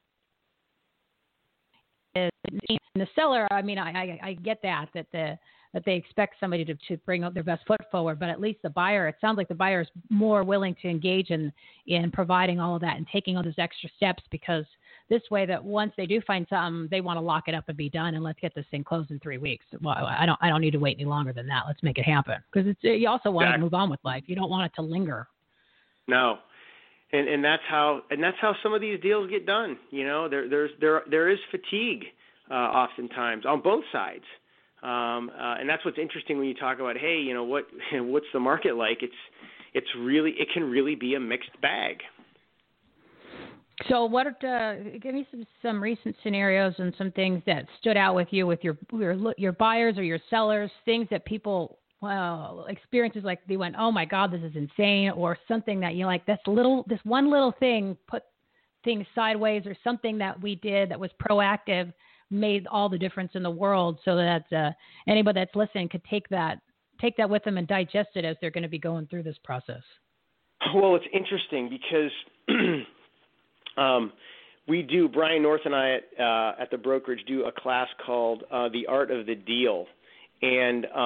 is in the seller. I mean, I, I I get that that the that they expect somebody to, to bring up their best foot forward, but at least the buyer, it sounds like the buyer is more willing to engage in in providing all of that and taking all those extra steps, because this way that once they do find something, they want to lock it up and be done, and let's get this thing closed in three weeks. Well, I don't I don't need to wait any longer than that. Let's make it happen, because it's you also want exactly. to move on with life. You don't want it to linger. No. And and that's how and that's how some of these deals get done. You know, there there's there there is fatigue uh, oftentimes on both sides, um, uh, and that's what's interesting when you talk about, hey, you know, what what's the market like? It's it's really it can really be a mixed bag. So, what? Uh, give me some, some recent scenarios and some things that stood out with you, with your your your buyers or your sellers, things that people. Well, experiences like they went, oh my God, this is insane, or something that you like, this little, this one little thing put things sideways, or something that we did that was proactive made all the difference in the world, so that uh, anybody that's listening could take that, take that with them and digest it as they're going to be going through this process. Well, it's interesting because um, we do, Brian North and I at, uh, at the brokerage do a class called uh, The Art of the Deal. And um,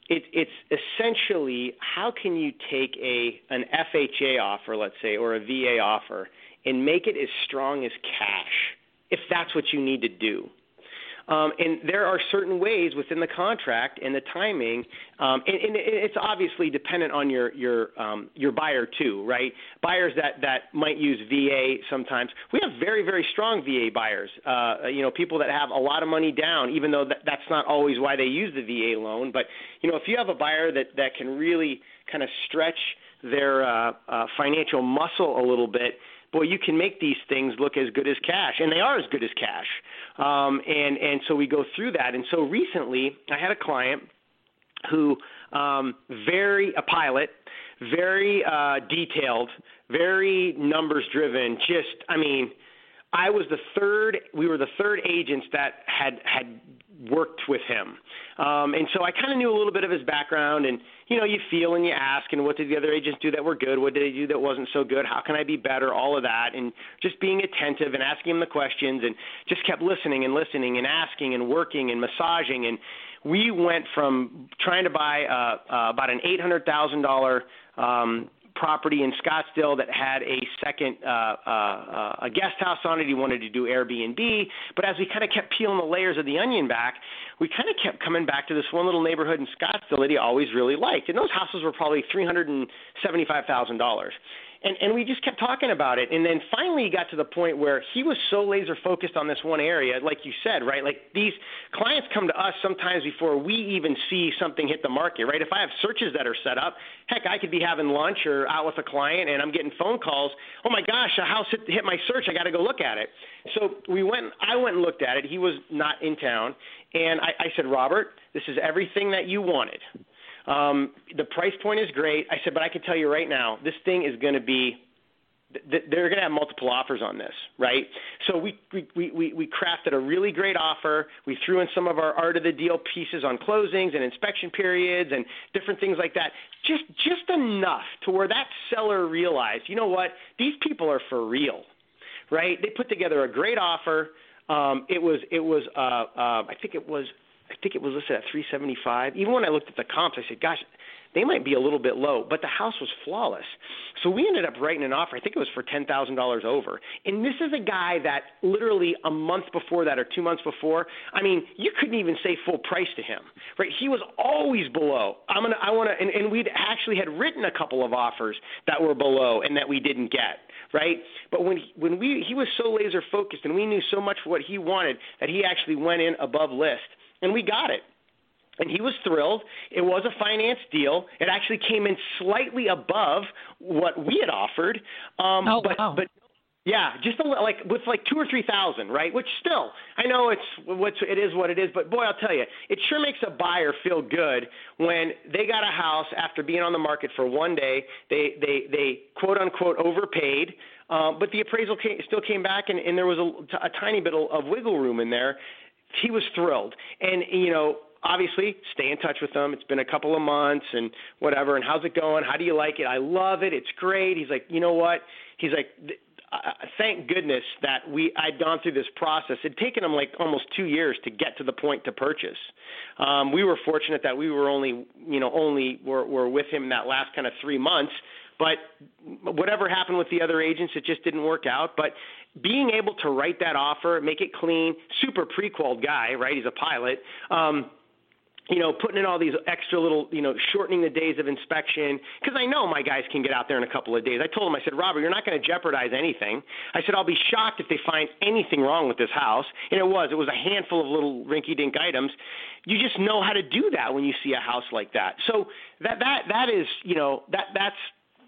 it, it's essentially how can you take a an F H A offer, let's say, or a V A offer, and make it as strong as cash, if that's what you need to do. Um, and there are certain ways within the contract and the timing, um, and, and it's obviously dependent on your your um, your buyer too, right? Buyers that, that might use V A sometimes. We have very, very strong V A buyers, uh, you know, people that have a lot of money down, even though that, that's not always why they use the V A loan. But, you know, if you have a buyer that, that can really kind of stretch their uh, uh, financial muscle a little bit, boy, you can make these things look as good as cash, and they are as good as cash. Um, and, and so we go through that. And so recently I had a client who um, very – a pilot, very uh, detailed, very numbers-driven, just – I mean, I was the third – we were the third agents that had had worked with him. Um, and so I kind of knew a little bit of his background, and, you know, you feel and you ask, and what did the other agents do that were good? What did they do that wasn't so good? How can I be better? All of that, and just being attentive and asking him the questions, and just kept listening and listening and asking and working and massaging. And we went from trying to buy uh, uh, about an eight hundred thousand dollars um, property in Scottsdale that had a second uh, uh, a guest house on it. He wanted to do Airbnb, but as we kind of kept peeling the layers of the onion back, we kind of kept coming back to this one little neighborhood in Scottsdale that he always really liked, and those houses were probably three hundred seventy-five thousand dollars. And, and we just kept talking about it. And then finally he got to the point where he was so laser focused on this one area, like you said, right? Like these clients come to us sometimes before we even see something hit the market, right? If I have searches that are set up, heck, I could be having lunch or out with a client and I'm getting phone calls. Oh my gosh, a house hit, hit my search. I got to go look at it. So we went, I went and looked at it. He was not in town. And I, I said, Robert, this is everything that you wanted. Um, the price point is great. I said, but I can tell you right now, this thing is going to be, th- they're going to have multiple offers on this, right? So we, we, we, we crafted a really great offer. We threw in some of our art of the deal pieces on closings and inspection periods and different things like that. Just, just enough to where that seller realized, you know what, these people are for real, right? They put together a great offer. Um, it was, it was, uh, uh, I think it was, I think it was listed at three seventy-five. Even when I looked at the comps, I said, gosh, they might be a little bit low, but the house was flawless. So we ended up writing an offer. I think it was for ten thousand dollars over. And this is a guy that literally a month before that or two months before, I mean, you couldn't even say full price to him, right? He was always below. I'm gonna, I want to, and, and we'd actually had written a couple of offers that were below and that we didn't get. Right, but when he, when we he was so laser focused and we knew so much what he wanted that he actually went in above list, and we got it. And he was thrilled. It was a finance deal. It actually came in slightly above what we had offered. Um, oh but, wow! But yeah, just a, like with like two or three thousand, right? Which still, I know it's what's it is what it is, but boy, I'll tell you, it sure makes a buyer feel good when they got a house after being on the market for one day. They they they quote unquote overpaid, um, but the appraisal came, still came back, and, and there was a, a tiny bit of wiggle room in there. He was thrilled, and you know. Obviously, stay in touch with them. It's been a couple of months and whatever. And how's it going? How do you like it? I love it. It's great. He's like, you know what? He's like, uh, thank goodness that we I'd gone through this process. It'd taken him like almost two years to get to the point to purchase. Um, we were fortunate that we were only, you know, only were, were with him that last kind of three months. But whatever happened with the other agents, it just didn't work out. But being able to write that offer, make it clean, super pre-qualified guy, right? He's a pilot. Um, you know, putting in all these extra little, you know, shortening the days of inspection, because I know my guys can get out there in a couple of days. I told him, I said, Robert, you're not going to jeopardize anything. I said, I'll be shocked if they find anything wrong with this house. And it was. It was a handful of little rinky-dink items. You just know how to do that when you see a house like that. So that that that is, you know, that that's,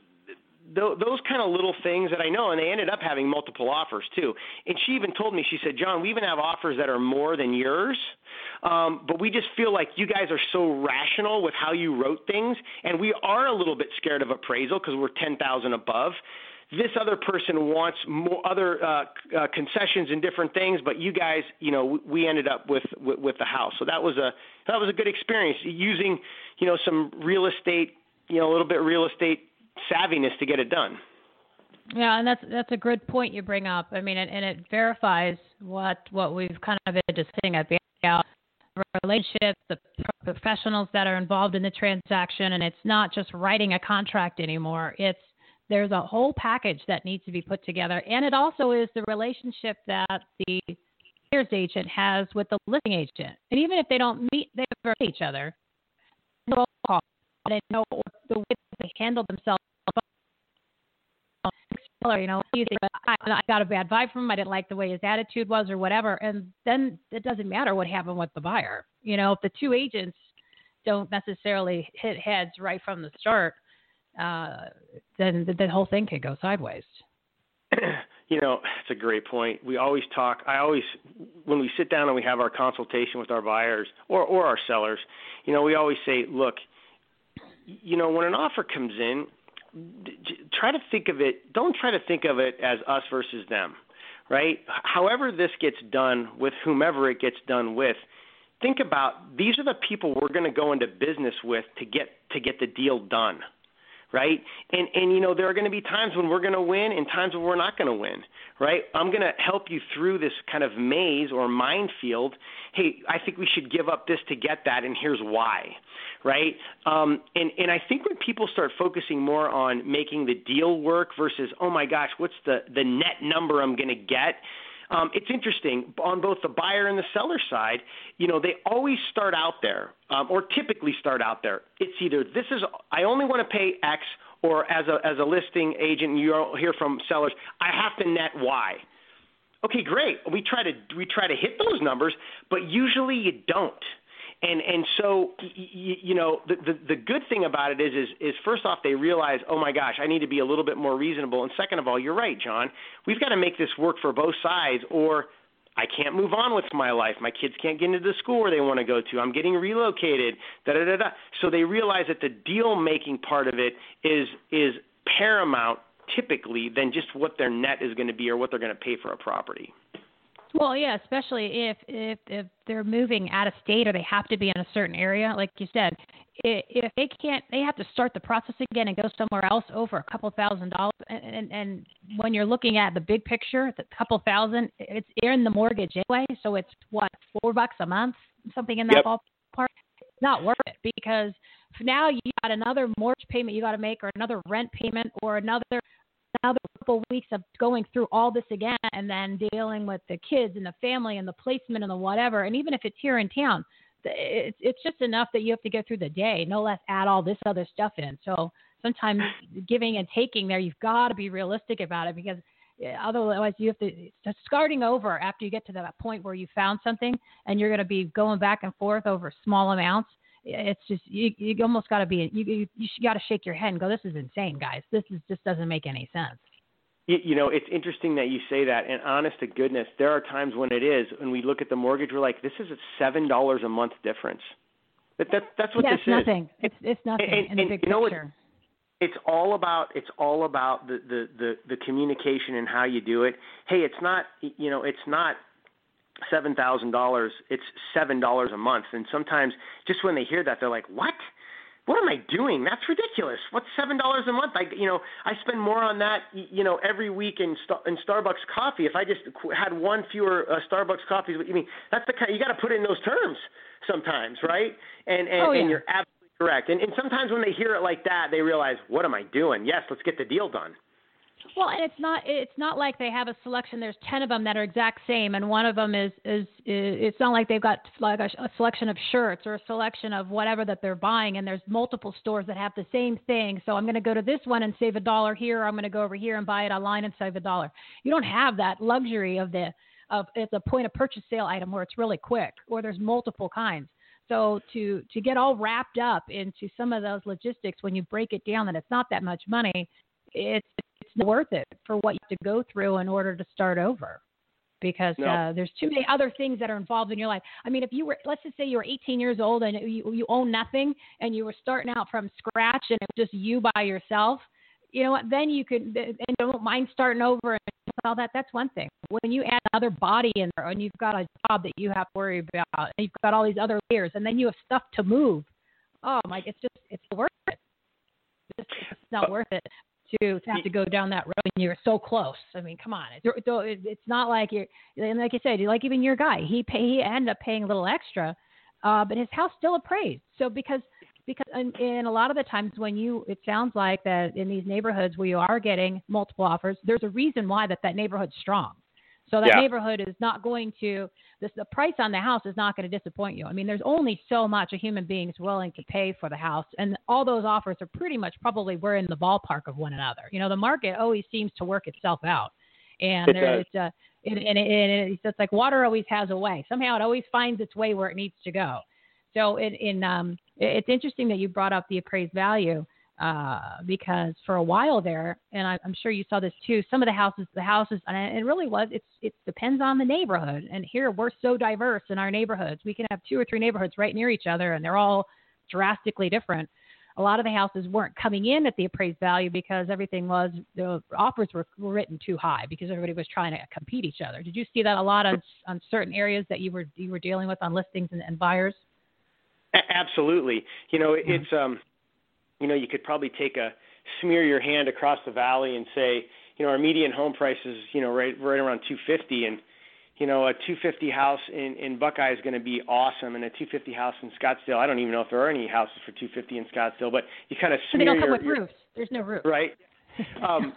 those kind of little things that I know, and they ended up having multiple offers too. And she even told me, she said, John, we even have offers that are more than yours, um, but we just feel like you guys are so rational with how you wrote things, and we are a little bit scared of appraisal because we're ten thousand above. This other person wants more other uh, uh, concessions and different things, but you guys, you know, we ended up with, with with the house. So that was a that was a good experience using, you know, some real estate, you know, a little bit real estate savviness to get it done. Yeah, and that's that's a good point you bring up. I mean, and, and it verifies what what we've kind of been just saying at out relationships, the professionals that are involved in the transaction, and it's not just writing a contract anymore. It's there's a whole package that needs to be put together, and it also is the relationship that the buyer's agent has with the listing agent. And even if they don't meet, they never meet each other. They'll call and they know the way that they handle themselves. You know, I got a bad vibe from him. I didn't like the way his attitude was or whatever. And then it doesn't matter what happened with the buyer. You know, if the two agents don't necessarily hit heads right from the start, uh, then the, the whole thing could go sideways. You know, it's a great point. We always talk, I always, when we sit down and we have our consultation with our buyers or, or our sellers, you know, we always say, look, you know, when an offer comes in, try to think of it, don't try to think of it as us versus them, right? However this gets done with whomever it gets done with, think about these are the people we're going to go into business with to get to get the deal done, right? And, and you know, there are going to be times when we're going to win and times when we're not going to win, right? I'm going to help you through this kind of maze or minefield. Hey, I think we should give up this to get that, and here's why, right? Um, and, and I think when people start focusing more on making the deal work versus, oh, my gosh, what's the, the net number I'm going to get, Um, it's interesting on both the buyer and the seller side, you know, they always start out there um, or typically start out there. It's either this is I only want to pay X, or as a as a listing agent, and you hear from sellers, I have to net Y. Okay, great. We try to we try to hit those numbers, but usually you don't. And and so, you, you know, the, the the good thing about it is, is is first off, they realize, oh, my gosh, I need to be a little bit more reasonable. And second of all, you're right, John. We've got to make this work for both sides, or I can't move on with my life. My kids can't get into the school where they want to go to. I'm getting relocated, da-da-da-da. So they realize that the deal-making part of it is is paramount typically than just what their net is going to be or what they're going to pay for a property. Well, yeah, especially if, if if they're moving out of state or they have to be in a certain area, like you said, if they can't, they have to start the process again and go somewhere else over a couple thousand dollars. And, and, and when you're looking at the big picture, the couple thousand, it's in the mortgage anyway. So it's what, four bucks a month, something in that yep. ballpark. It's not worth it because now you got another mortgage payment you got to make, or another rent payment, or another. Another couple of weeks of going through all this again and then dealing with the kids and the family and the placement and the whatever. And even if it's here in town, it's, it's just enough that you have to get through the day, no less add all this other stuff in. So sometimes giving and taking there, you've got to be realistic about it because otherwise you have to – starting over after you get to that point where you found something and you're going to be going back and forth over small amounts. It's just you. You almost got to be. You you, you got to shake your head and go, "This is insane, guys. This is just doesn't make any sense." You, you know, it's interesting that you say that. And honest to goodness, there are times when it is. When we look at the mortgage, we're like, "This is a seven dollars a month difference." But that that's what yeah, this it's nothing. is. It's it's nothing and, in the and, big you know picture. What, it's all about it's all about the, the, the, the communication and how you do it. Hey, it's not you know it's not. seven thousand dollars, it's seven dollars a month. And sometimes just when they hear that, they're like, what? What am I doing? That's ridiculous. What's seven dollars a month? I, you know, I spend more on that, you know, every week in, in Starbucks coffee. If I just had one fewer uh, Starbucks coffees, I mean, that's the kind, you got to put in those terms sometimes, right? And, and, oh, yeah. and you're absolutely correct. And, and sometimes when they hear it like that, they realize, what am I doing? Yes, let's get the deal done. Well, and it's not it's not like they have a selection. There's ten of them that are exact same, and one of them is is, is it's not like they've got like a, a selection of shirts or a selection of whatever that they're buying, and there's multiple stores that have the same thing. So I'm going to go to this one and save a dollar here, or I'm going to go over here and buy it online and save a dollar. You don't have that luxury of the of it's a point of purchase sale item where it's really quick, or there's multiple kinds. So to to get all wrapped up into some of those logistics when you break it down that it's not that much money, it's it's not worth it for what you have to go through in order to start over, because no. uh, there's too many other things that are involved in your life. I mean, if you were, let's just say you were eighteen years old and you, you own nothing and you were starting out from scratch and it was just you by yourself, you know what, then you could, and don't mind starting over and all that, that's one thing. When you add another body in there and you've got a job that you have to worry about, and you've got all these other layers, and then you have stuff to move, oh my, it's just, it's worth it. It's, it's not worth it. To have to go down that road and you're so close. I mean, come on. It's, it's not like you're, and like you said, like even your guy, he pay, he ended up paying a little extra, uh, but his house still appraised. So because because in, in a lot of the times when you, it sounds like that in these neighborhoods where you are getting multiple offers, there's a reason why that that neighborhood's strong. So that yeah. neighborhood is not going to, this, the price on the house is not going to disappoint you. I mean, there's only so much a human being is willing to pay for the house. And all those offers are pretty much probably we're in the ballpark of one another. You know, the market always seems to work itself out. And it there, does. it's, uh, and, and, it, and it's just like water always has a way. Somehow it always finds its way where it needs to go. So in, in um, it's interesting that you brought up the appraised value. Uh, because for a while there, and I, I'm sure you saw this too, some of the houses, the houses, and it really was, it's, it depends on the neighborhood. And here we're so diverse in our neighborhoods. We can have two or three neighborhoods right near each other and they're all drastically different. A lot of the houses weren't coming in at the appraised value because everything was, the offers were written too high because everybody was trying to compete each other. Did you see that a lot on, on certain areas that you were, you were dealing with on listings and, and buyers? Absolutely. You know, it's, um, you know, you could probably take a smear your hand across the valley and say, you know, our median home price is, you know, right right around two fifty, and you know, a two fifty house in, in Buckeye is going to be awesome, and a two fifty house in Scottsdale, I don't even know if there are any houses for two fifty in Scottsdale, but you kind of smear. They don't come your, with your, roofs. There's no roof. Right. Um,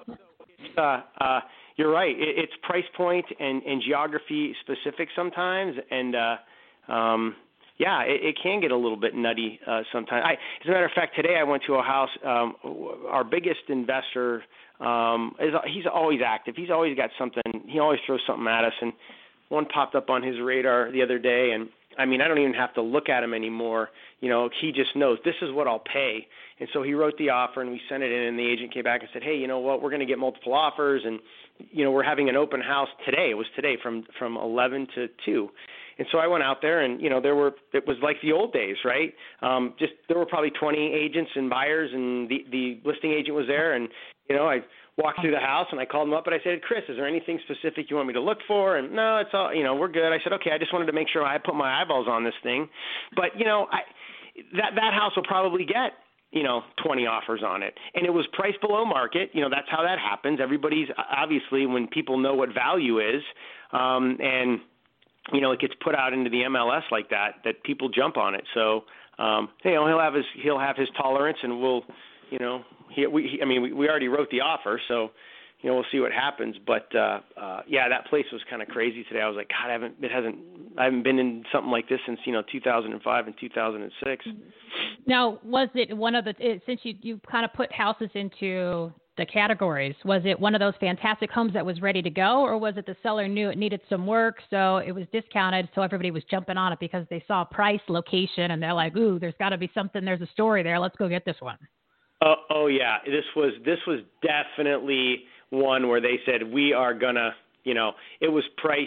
uh, uh, you're right. It, it's price point and, and geography specific sometimes, and uh, um, yeah, it, it can get a little bit nutty uh, sometimes. I, as a matter of fact, today I went to a house. Um, our biggest investor, um, is he's always active. He's always got something. He always throws something at us. And one popped up on his radar the other day. And I mean, I don't even have to look at him anymore. You know, he just knows this is what I'll pay. And so he wrote the offer, and we sent it in. And the agent came back and said, "Hey, you know what? We're going to get multiple offers, and you know, we're having an open house today. It was today from from eleven to two." And so I went out there, and you know, there were it was like the old days, right? Um, just there were probably twenty agents and buyers, and the the listing agent was there, and you know, I walked through the house and I called him up and I said, "Chris, is there anything specific you want me to look for?" And no, it's all, you know, we're good. I said, "Okay, I just wanted to make sure I put my eyeballs on this thing," but you know, I that that house will probably get, you know, twenty offers on it. And it was priced below market. You know, that's how that happens. Everybody's obviously, when people know what value is, um, and, you know, it gets put out into the M L S like that, that people jump on it. So, um, you know, he'll have his, he'll have his tolerance, and we'll, you know, he, we, he, I mean, we, we already wrote the offer, so, you know, we'll see what happens. But, uh, uh, yeah, that place was kind of crazy today. I was like, God, I haven't, it hasn't, I haven't been in something like this since, you know, two thousand five and two thousand six. Now, was it one of the, it, since you, you kind of put houses into the categories, was it one of those fantastic homes that was ready to go, or was it the seller knew it needed some work, so it was discounted, so everybody was jumping on it because they saw price, location, and they're like, ooh, there's got to be something, there's a story there, let's go get this one? Oh, oh yeah, this was, this was definitely one where they said, we are going to, you know, it was priced,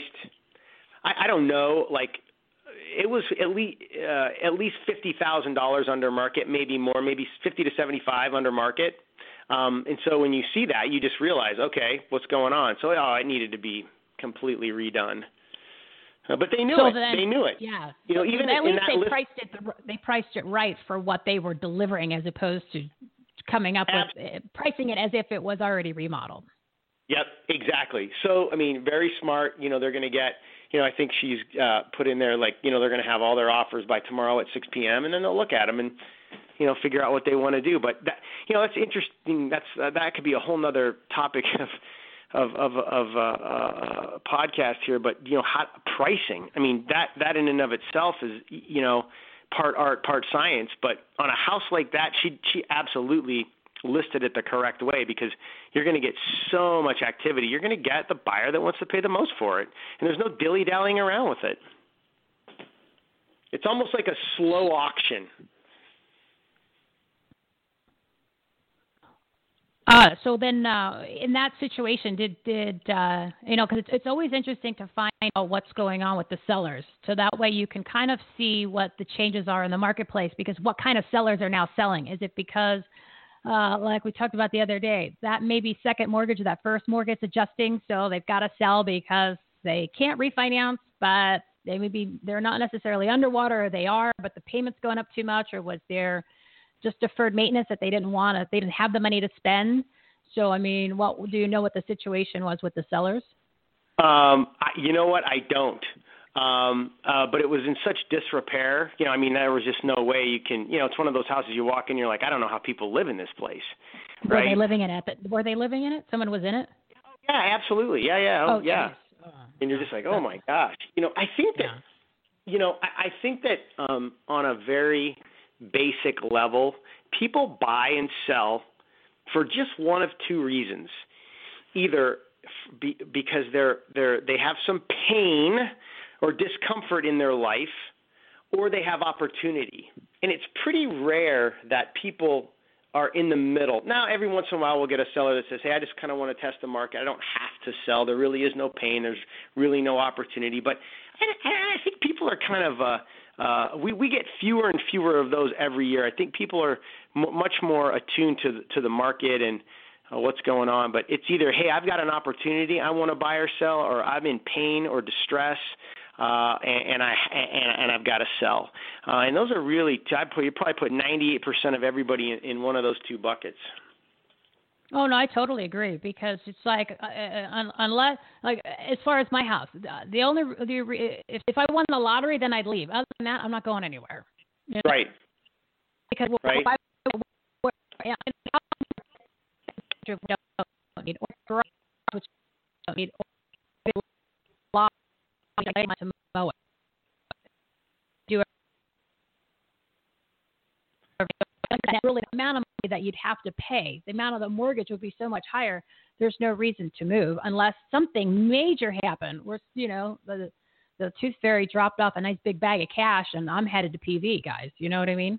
I, I don't know, like, it was at least uh, at least fifty thousand dollars under market, maybe more, maybe fifty to seventy-five under market. Um, and so when you see that, you just realize, okay, what's going on? So oh, it needed to be completely redone. Uh, but they knew so it. Then, they knew it. Yeah. You know, so even at in least that they list, priced it. They priced it right for what they were delivering, as opposed to coming up Ab- with uh, pricing it as if it was already remodeled. Yep, exactly. So I mean, very smart. You know, they're going to get. You know, I think she's uh, put in there, like, you know, they're going to have all their offers by tomorrow at six p.m. and then they'll look at them and, you know, figure out what they want to do. But that, you know, that's interesting. That's uh, that could be a whole nother topic of of of, of uh, uh, podcast here. But you know, hot pricing. I mean, that that in and of itself is, you know, part art, part science. But on a house like that, she she absolutely listed it the correct way, because you're going to get so much activity. You're going to get the buyer that wants to pay the most for it, and there's no dilly-dallying around with it. It's almost like a slow auction. Uh, so then uh, in that situation, did, did uh, you know, because it's, it's always interesting to find out what's going on with the sellers. So that way you can kind of see what the changes are in the marketplace, because what kind of sellers are now selling? Is it because Uh, like we talked about the other day, that maybe second mortgage or that first mortgage adjusting, so they've got to sell because they can't refinance, but they maybe they're not necessarily underwater, or they are, but the payment's going up too much, or was there just deferred maintenance that they didn't want to, they didn't have the money to spend? So, I mean, what do you know what the situation was with the sellers? Um, I, you know what? I don't. Um, uh, but it was in such disrepair. You know, I mean, there was just no way you can, you know, it's one of those houses you walk in, you're like, I don't know how people live in this place. Were right? they living in it? Were they living in it? Someone was in it? Yeah, absolutely. Yeah, yeah. Oh, oh yeah. Uh, and you're just like, oh my gosh. You know, I think that, yeah. you know, I, I think that um, on a very basic level, people buy and sell for just one of two reasons. Either be, because they're they're they have some pain or discomfort in their life, or they have opportunity. And it's pretty rare that people are in the middle. Now, every once in a while we'll get a seller that says, hey, I just kind of want to test the market. I don't have to sell. There really is no pain. There's really no opportunity. But I, I think people are kind of uh, uh, we, we get fewer and fewer of those every year. I think people are m- much more attuned to the, to the market and uh, what's going on. But it's either, hey, I've got an opportunity I want to buy or sell, or I'm in pain or distress. Uh, and, and I and, and I've got to sell, uh, and those are really. I put you probably put ninety-eight percent of everybody in, in one of those two buckets. Oh no, I totally agree because it's like uh, un, unless like as far as my house, the only the, if if I won the lottery, then I'd leave. Other than that, I'm not going anywhere. You know? Right. Because right. If I, yeah, don't need or garage, which don't need or lot. To mow it. Do it. Really, the amount of money that you'd have to pay, the amount of the mortgage would be so much higher. There's no reason to move unless something major happened. Where you know the the tooth fairy dropped off a nice big bag of cash, and I'm headed to P V, guys. You know what I mean?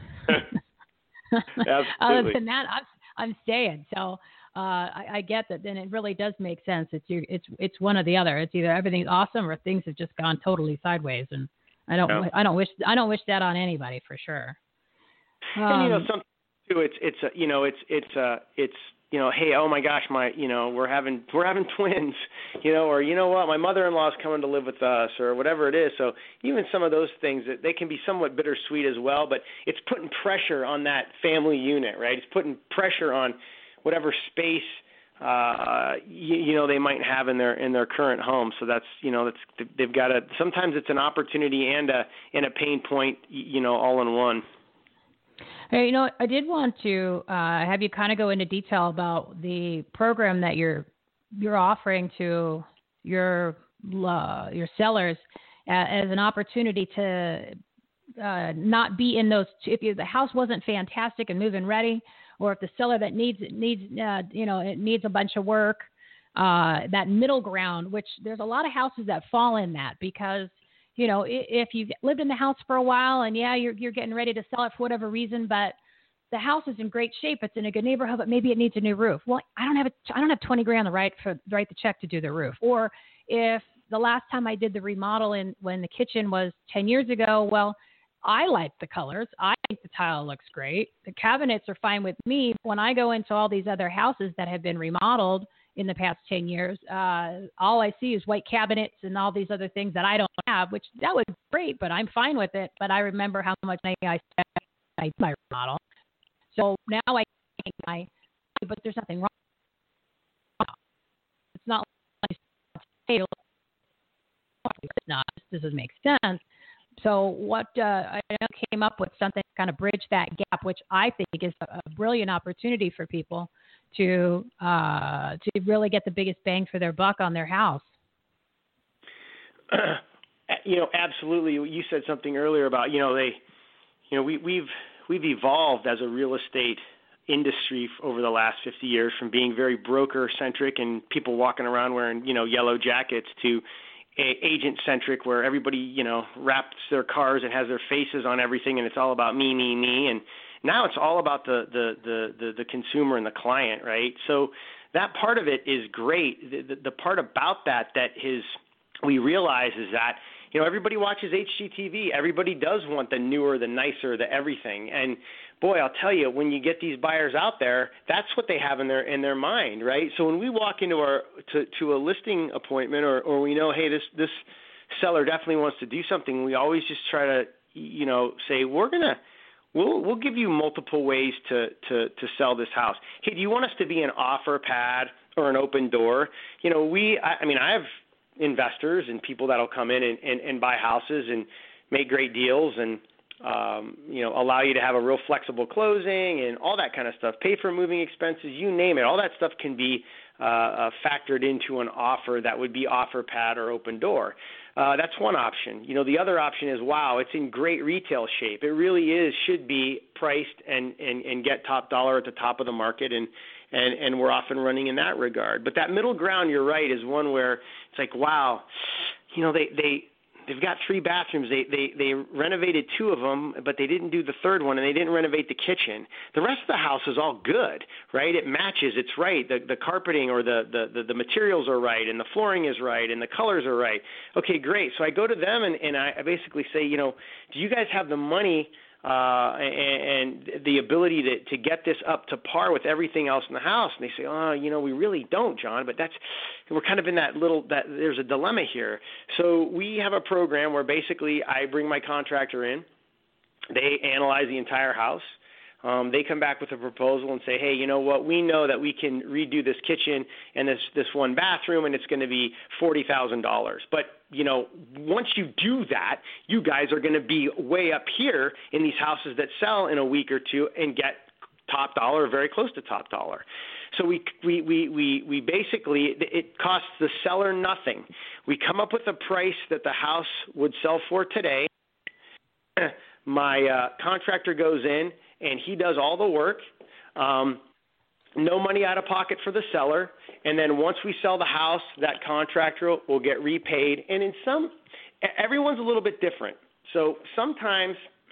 Absolutely. Other than that, I'm I'm staying. So. Uh, I, I get that, then it really does make sense. It's your, it's it's one or the other. It's either everything's awesome or things have just gone totally sideways. And I don't yeah. I don't wish I don't wish that on anybody for sure. Um, and you know something too. It's it's a, you know it's it's uh it's you know hey oh my gosh my you know we're having we're having twins you know or you know what my mother-in-law is coming to live with us or whatever it is. So even some of those things that they can be somewhat bittersweet as well. But it's putting pressure on that family unit, right? It's putting pressure on whatever space uh, you, you know they might have in their in their current home. So that's you know that's they've got a sometimes it's an opportunity and a and a pain point you know all in one. Hey, you know I did want to uh, have you kind of go into detail about the program that you're you're offering to your uh, your sellers as an opportunity to uh, not be in those. If you, the house wasn't fantastic and move-in ready. Or if the seller that needs it needs, uh, you know, it needs a bunch of work, uh, that middle ground, which there's a lot of houses that fall in that because, you know, if you've lived in the house for a while and yeah, you're you're getting ready to sell it for whatever reason, but the house is in great shape, it's in a good neighborhood, but maybe it needs a new roof. Well, I don't have a, I don't have twenty grand to write for write the check to do the roof. Or if the last time I did the remodel in when the kitchen was ten years ago, well. I like the colors. I think the tile looks great. The cabinets are fine with me. When I go into all these other houses that have been remodeled in the past ten years, uh, all I see is white cabinets and all these other things that I don't have, which that was great, but I'm fine with it. But I remember how much money I spent on my remodel. So now I think my, but there's nothing wrong. It's not like it's not. This doesn't make sense. So what uh, I came up with something to kind of bridge that gap, which I think is a, a brilliant opportunity for people to uh, to really get the biggest bang for their buck on their house. You know, absolutely. You said something earlier about you know they, you know we, we've we've evolved as a real estate industry over the last fifty years from being very broker centric and people walking around wearing you know yellow jackets to agent-centric where everybody, you know, wraps their cars and has their faces on everything and it's all about me, me, me. And now it's all about the, the, the, the, the consumer and the client, right? So that part of it is great. The, the, the part about that that is we realize is that, you know, everybody watches H G T V. Everybody does want the newer, the nicer, the everything. And boy, I'll tell you, when you get these buyers out there, that's what they have in their in their mind, right? So when we walk into our to, to a listing appointment, or, or we know, hey, this this seller definitely wants to do something, we always just try to, you know, say we're gonna we'll we'll give you multiple ways to to to sell this house. Hey, do you want us to be an offer pad or an open door? You know, we I, I mean, I have investors and people that'll come in and, and, and buy houses and make great deals and, um, you know, allow you to have a real flexible closing and all that kind of stuff, pay for moving expenses, you name it. All that stuff can be uh, uh, factored into an offer that would be OfferPad or Open Door. Uh, that's one option. You know, the other option is, wow, it's in great retail shape. It really is, should be priced and, and, and get top dollar at the top of the market, and, and, and we're off and running in that regard. But that middle ground, you're right, is one where it's like, wow, you know, they, they, they've got three bathrooms. They, they they renovated two of them, but they didn't do the third one, and they didn't renovate the kitchen. The rest of the house is all good, right? It matches. It's right. The the carpeting or the, the, the, the materials are right, and the flooring is right, and the colors are right. Okay, great. So I go to them, and, and I basically say, you know, do you guys have the money uh, and, and the ability to, to get this up to par with everything else in the house? And they say, oh, you know, we really don't, John, but that's, we're kind of in that little, that there's a dilemma here. So we have a program where basically I bring my contractor in, they analyze the entire house. Um, they come back with a proposal and say, hey, you know what, we know that we can redo this kitchen and this, this one bathroom, and it's going to be forty thousand dollars. But, you know, once you do that, you guys are going to be way up here in these houses that sell in a week or two and get top dollar or very close to top dollar. So we, we, we, we, we basically, it costs the seller nothing. We come up with a price that the house would sell for today. My uh, contractor goes in, and he does all the work, um, no money out of pocket for the seller, and then once we sell the house, that contractor will get repaid. And in some, everyone's a little bit different. So sometimes,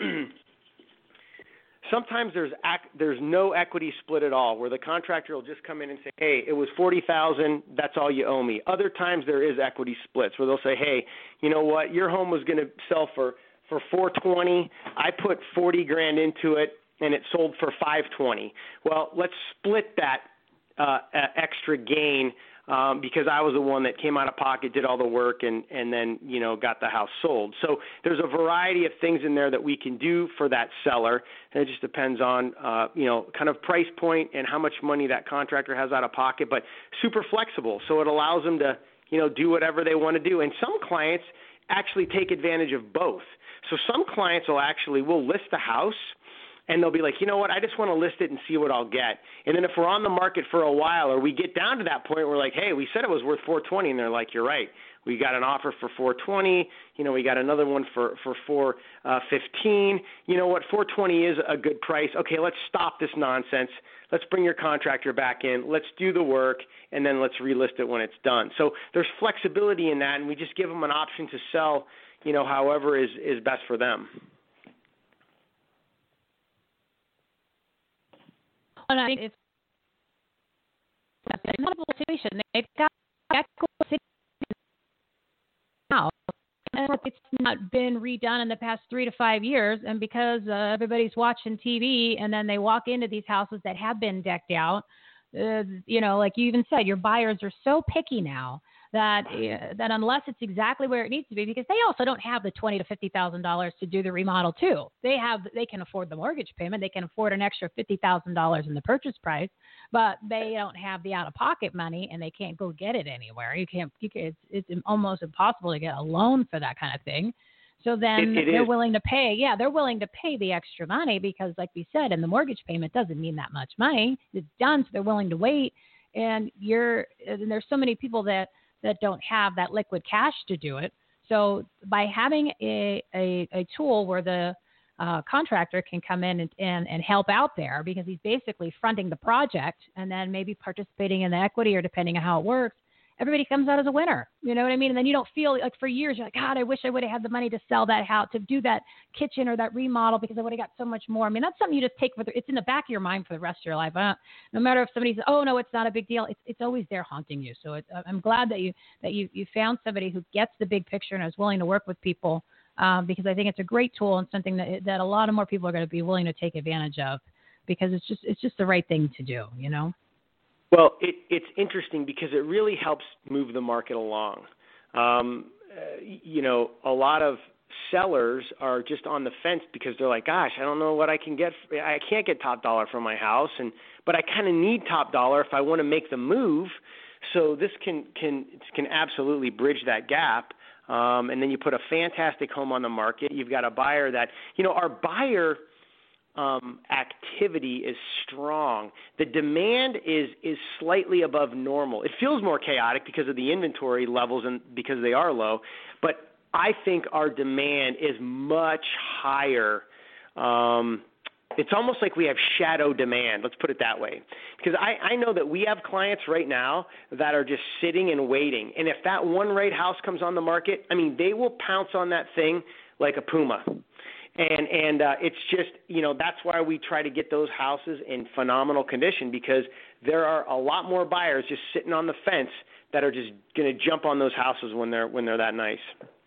sometimes there's ac- there's no equity split at all, where the contractor will just come in and say, hey, it was forty thousand dollars, that's all you owe me. Other times there is equity splits, where they'll say, hey, you know what, your home was going to sell for for four twenty. I put forty grand into it, and it sold for five twenty. Well, let's split that uh, extra gain um, because I was the one that came out of pocket, did all the work, and, and then, you know, got the house sold. So there's a variety of things in there that we can do for that seller. And it just depends on, uh, you know, kind of price point and how much money that contractor has out of pocket, but super flexible. So it allows them to, you know, do whatever they want to do. And some clients actually take advantage of both. So some clients will actually, will list the house, and they'll be like, you know what, I just want to list it and see what I'll get. And then if we're on the market for a while, or we get down to that point, we're like, hey, we said it was worth four twenty, and they're like, you're right. We got an offer for four twenty. You know, we got another one for for four fifteen. You know what, four twenty is a good price. Okay, let's stop this nonsense. Let's bring your contractor back in. Let's do the work, and then let's relist it when it's done. So there's flexibility in that, and we just give them an option to sell, you know, however is, is best for them. And I think it's a multiple situation. They've got now, and it's not been redone in the past three to five years. And because uh, everybody's watching T V, and then they walk into these houses that have been decked out, uh, you know, like you even said, your buyers are so picky now that uh, that unless it's exactly where it needs to be, because they also don't have the twenty to fifty thousand dollars to do the remodel too. They have they can afford the mortgage payment, they can afford an extra fifty thousand dollars in the purchase price, but they don't have the out of pocket money, and they can't go get it anywhere. You can't. You can, it's it's almost impossible to get a loan for that kind of thing. So then it, it they're is. willing to pay. Yeah, they're willing to pay the extra money because, like we said, and the mortgage payment doesn't mean that much money. It's done, so they're willing to wait. And you're and there's so many people that. that don't have that liquid cash to do it. So by having a, a, a tool where the uh, contractor can come in and, and, and help out there, because he's basically fronting the project and then maybe participating in the equity, or depending on how it works, everybody comes out as a winner. You know what I mean? And then you don't feel like for years, you're like, God, I wish I would have had the money to sell that house, to do that kitchen or that remodel, because I would have got so much more. I mean, that's something you just take for the, it's in the back of your mind for the rest of your life. Uh, no matter if somebody says, oh no, it's not a big deal. It's, it's always there haunting you. So it, I'm glad that you, that you, you found somebody who gets the big picture and is willing to work with people, um, because I think it's a great tool and something that, that a lot of more people are going to be willing to take advantage of, because it's just, it's just the right thing to do, you know? Well, it, it's interesting because it really helps move the market along. Um, uh, you know, a lot of sellers are just on the fence because they're like, gosh, I don't know what I can get. I can't get top dollar for my house, and but I kind of need top dollar if I want to make the move. So this can can can absolutely bridge that gap. Um, and then you put a fantastic home on the market. You've got a buyer that, you know, our buyer um, activity is strong. The demand is is slightly above normal. It feels more chaotic because of the inventory levels and because they are low. But I think our demand is much higher. Um, it's almost like we have shadow demand, let's put it that way. Because I, I know that we have clients right now that are just sitting and waiting. And if that one right house comes on the market, I mean, they will pounce on that thing like a puma. And and uh, it's just, you know, that's why we try to get those houses in phenomenal condition, because there are a lot more buyers just sitting on the fence that are just going to jump on those houses when they're when they're that nice.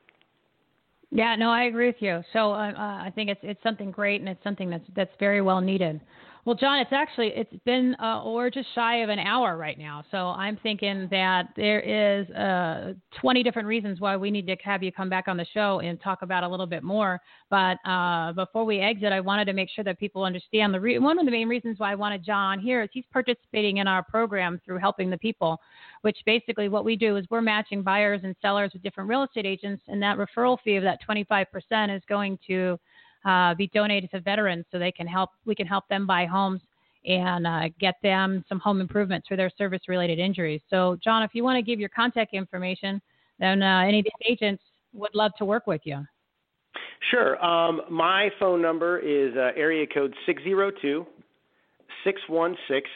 Yeah, no, I agree with you. So uh, I think it's it's something great, and it's something that's that's very well needed. Well, John, it's actually it's been uh, we're just shy of an hour right now, so I'm thinking that there is uh, twenty different reasons why we need to have you come back on the show and talk about a little bit more. But uh, before we exit, I wanted to make sure that people understand the re- one of the main reasons why I wanted John on here is he's participating in our program through Helping the People, which basically what we do is we're matching buyers and sellers with different real estate agents, and that referral fee of that twenty-five percent is going to Uh, be donated to veterans so they can help. We can help them buy homes and uh, get them some home improvements for their service-related injuries. So, John, if you want to give your contact information, then uh, any of these agents would love to work with you. Sure. Um, my phone number is uh, area code six zero two, six one six,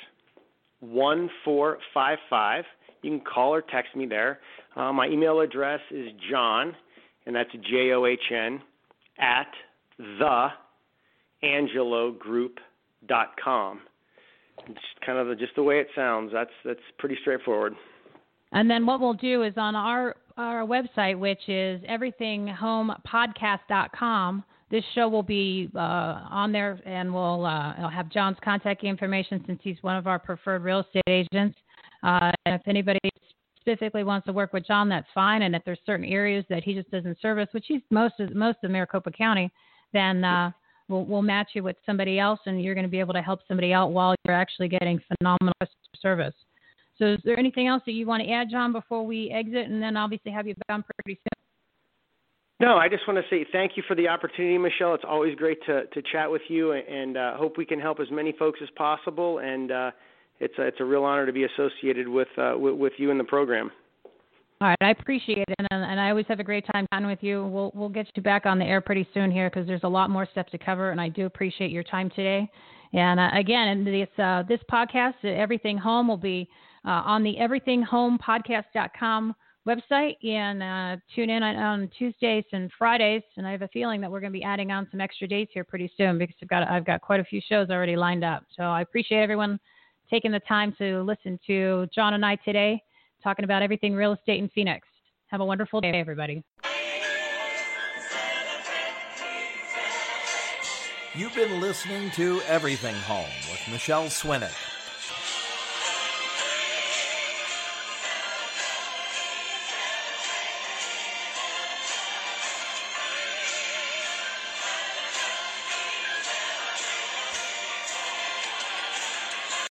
one four five five. You can call or text me there. Uh, my email address is John, and that's J O H N, at the angelo group dot com. It's kind of just the way it sounds. That's that's pretty straightforward. And then what we'll do is on our our website, which is everything home podcast dot com, this show will be uh, on there, and we'll uh, I'll have John's contact information since he's one of our preferred real estate agents. Uh, and if anybody specifically wants to work with John, that's fine. And if there's certain areas that he just doesn't service, which he's most of most of Maricopa County, then uh, we'll, we'll match you with somebody else, and you're going to be able to help somebody out while you're actually getting phenomenal service. So is there anything else that you want to add, John, before we exit, and then obviously have you back on pretty soon? No, I just want to say thank you for the opportunity, Michelle. It's always great to, to chat with you, and uh, hope we can help as many folks as possible. And uh, it's, a, it's a real honor to be associated with, uh, with, with you in the program. All right, I appreciate it, and, and I always have a great time chatting with you. We'll we'll get you back on the air pretty soon here because there's a lot more stuff to cover, and I do appreciate your time today. And uh, again, in this uh, this podcast, Everything Home, will be uh, on the everything home podcast dot com website, and uh, tune in on, on Tuesdays and Fridays. And I have a feeling that we're going to be adding on some extra dates here pretty soon because I've got I've got quite a few shows already lined up. So I appreciate everyone taking the time to listen to John and I today, talking about everything real estate in Phoenix. Have a wonderful day, everybody. You've been listening to Everything Home with Michelle Swinick.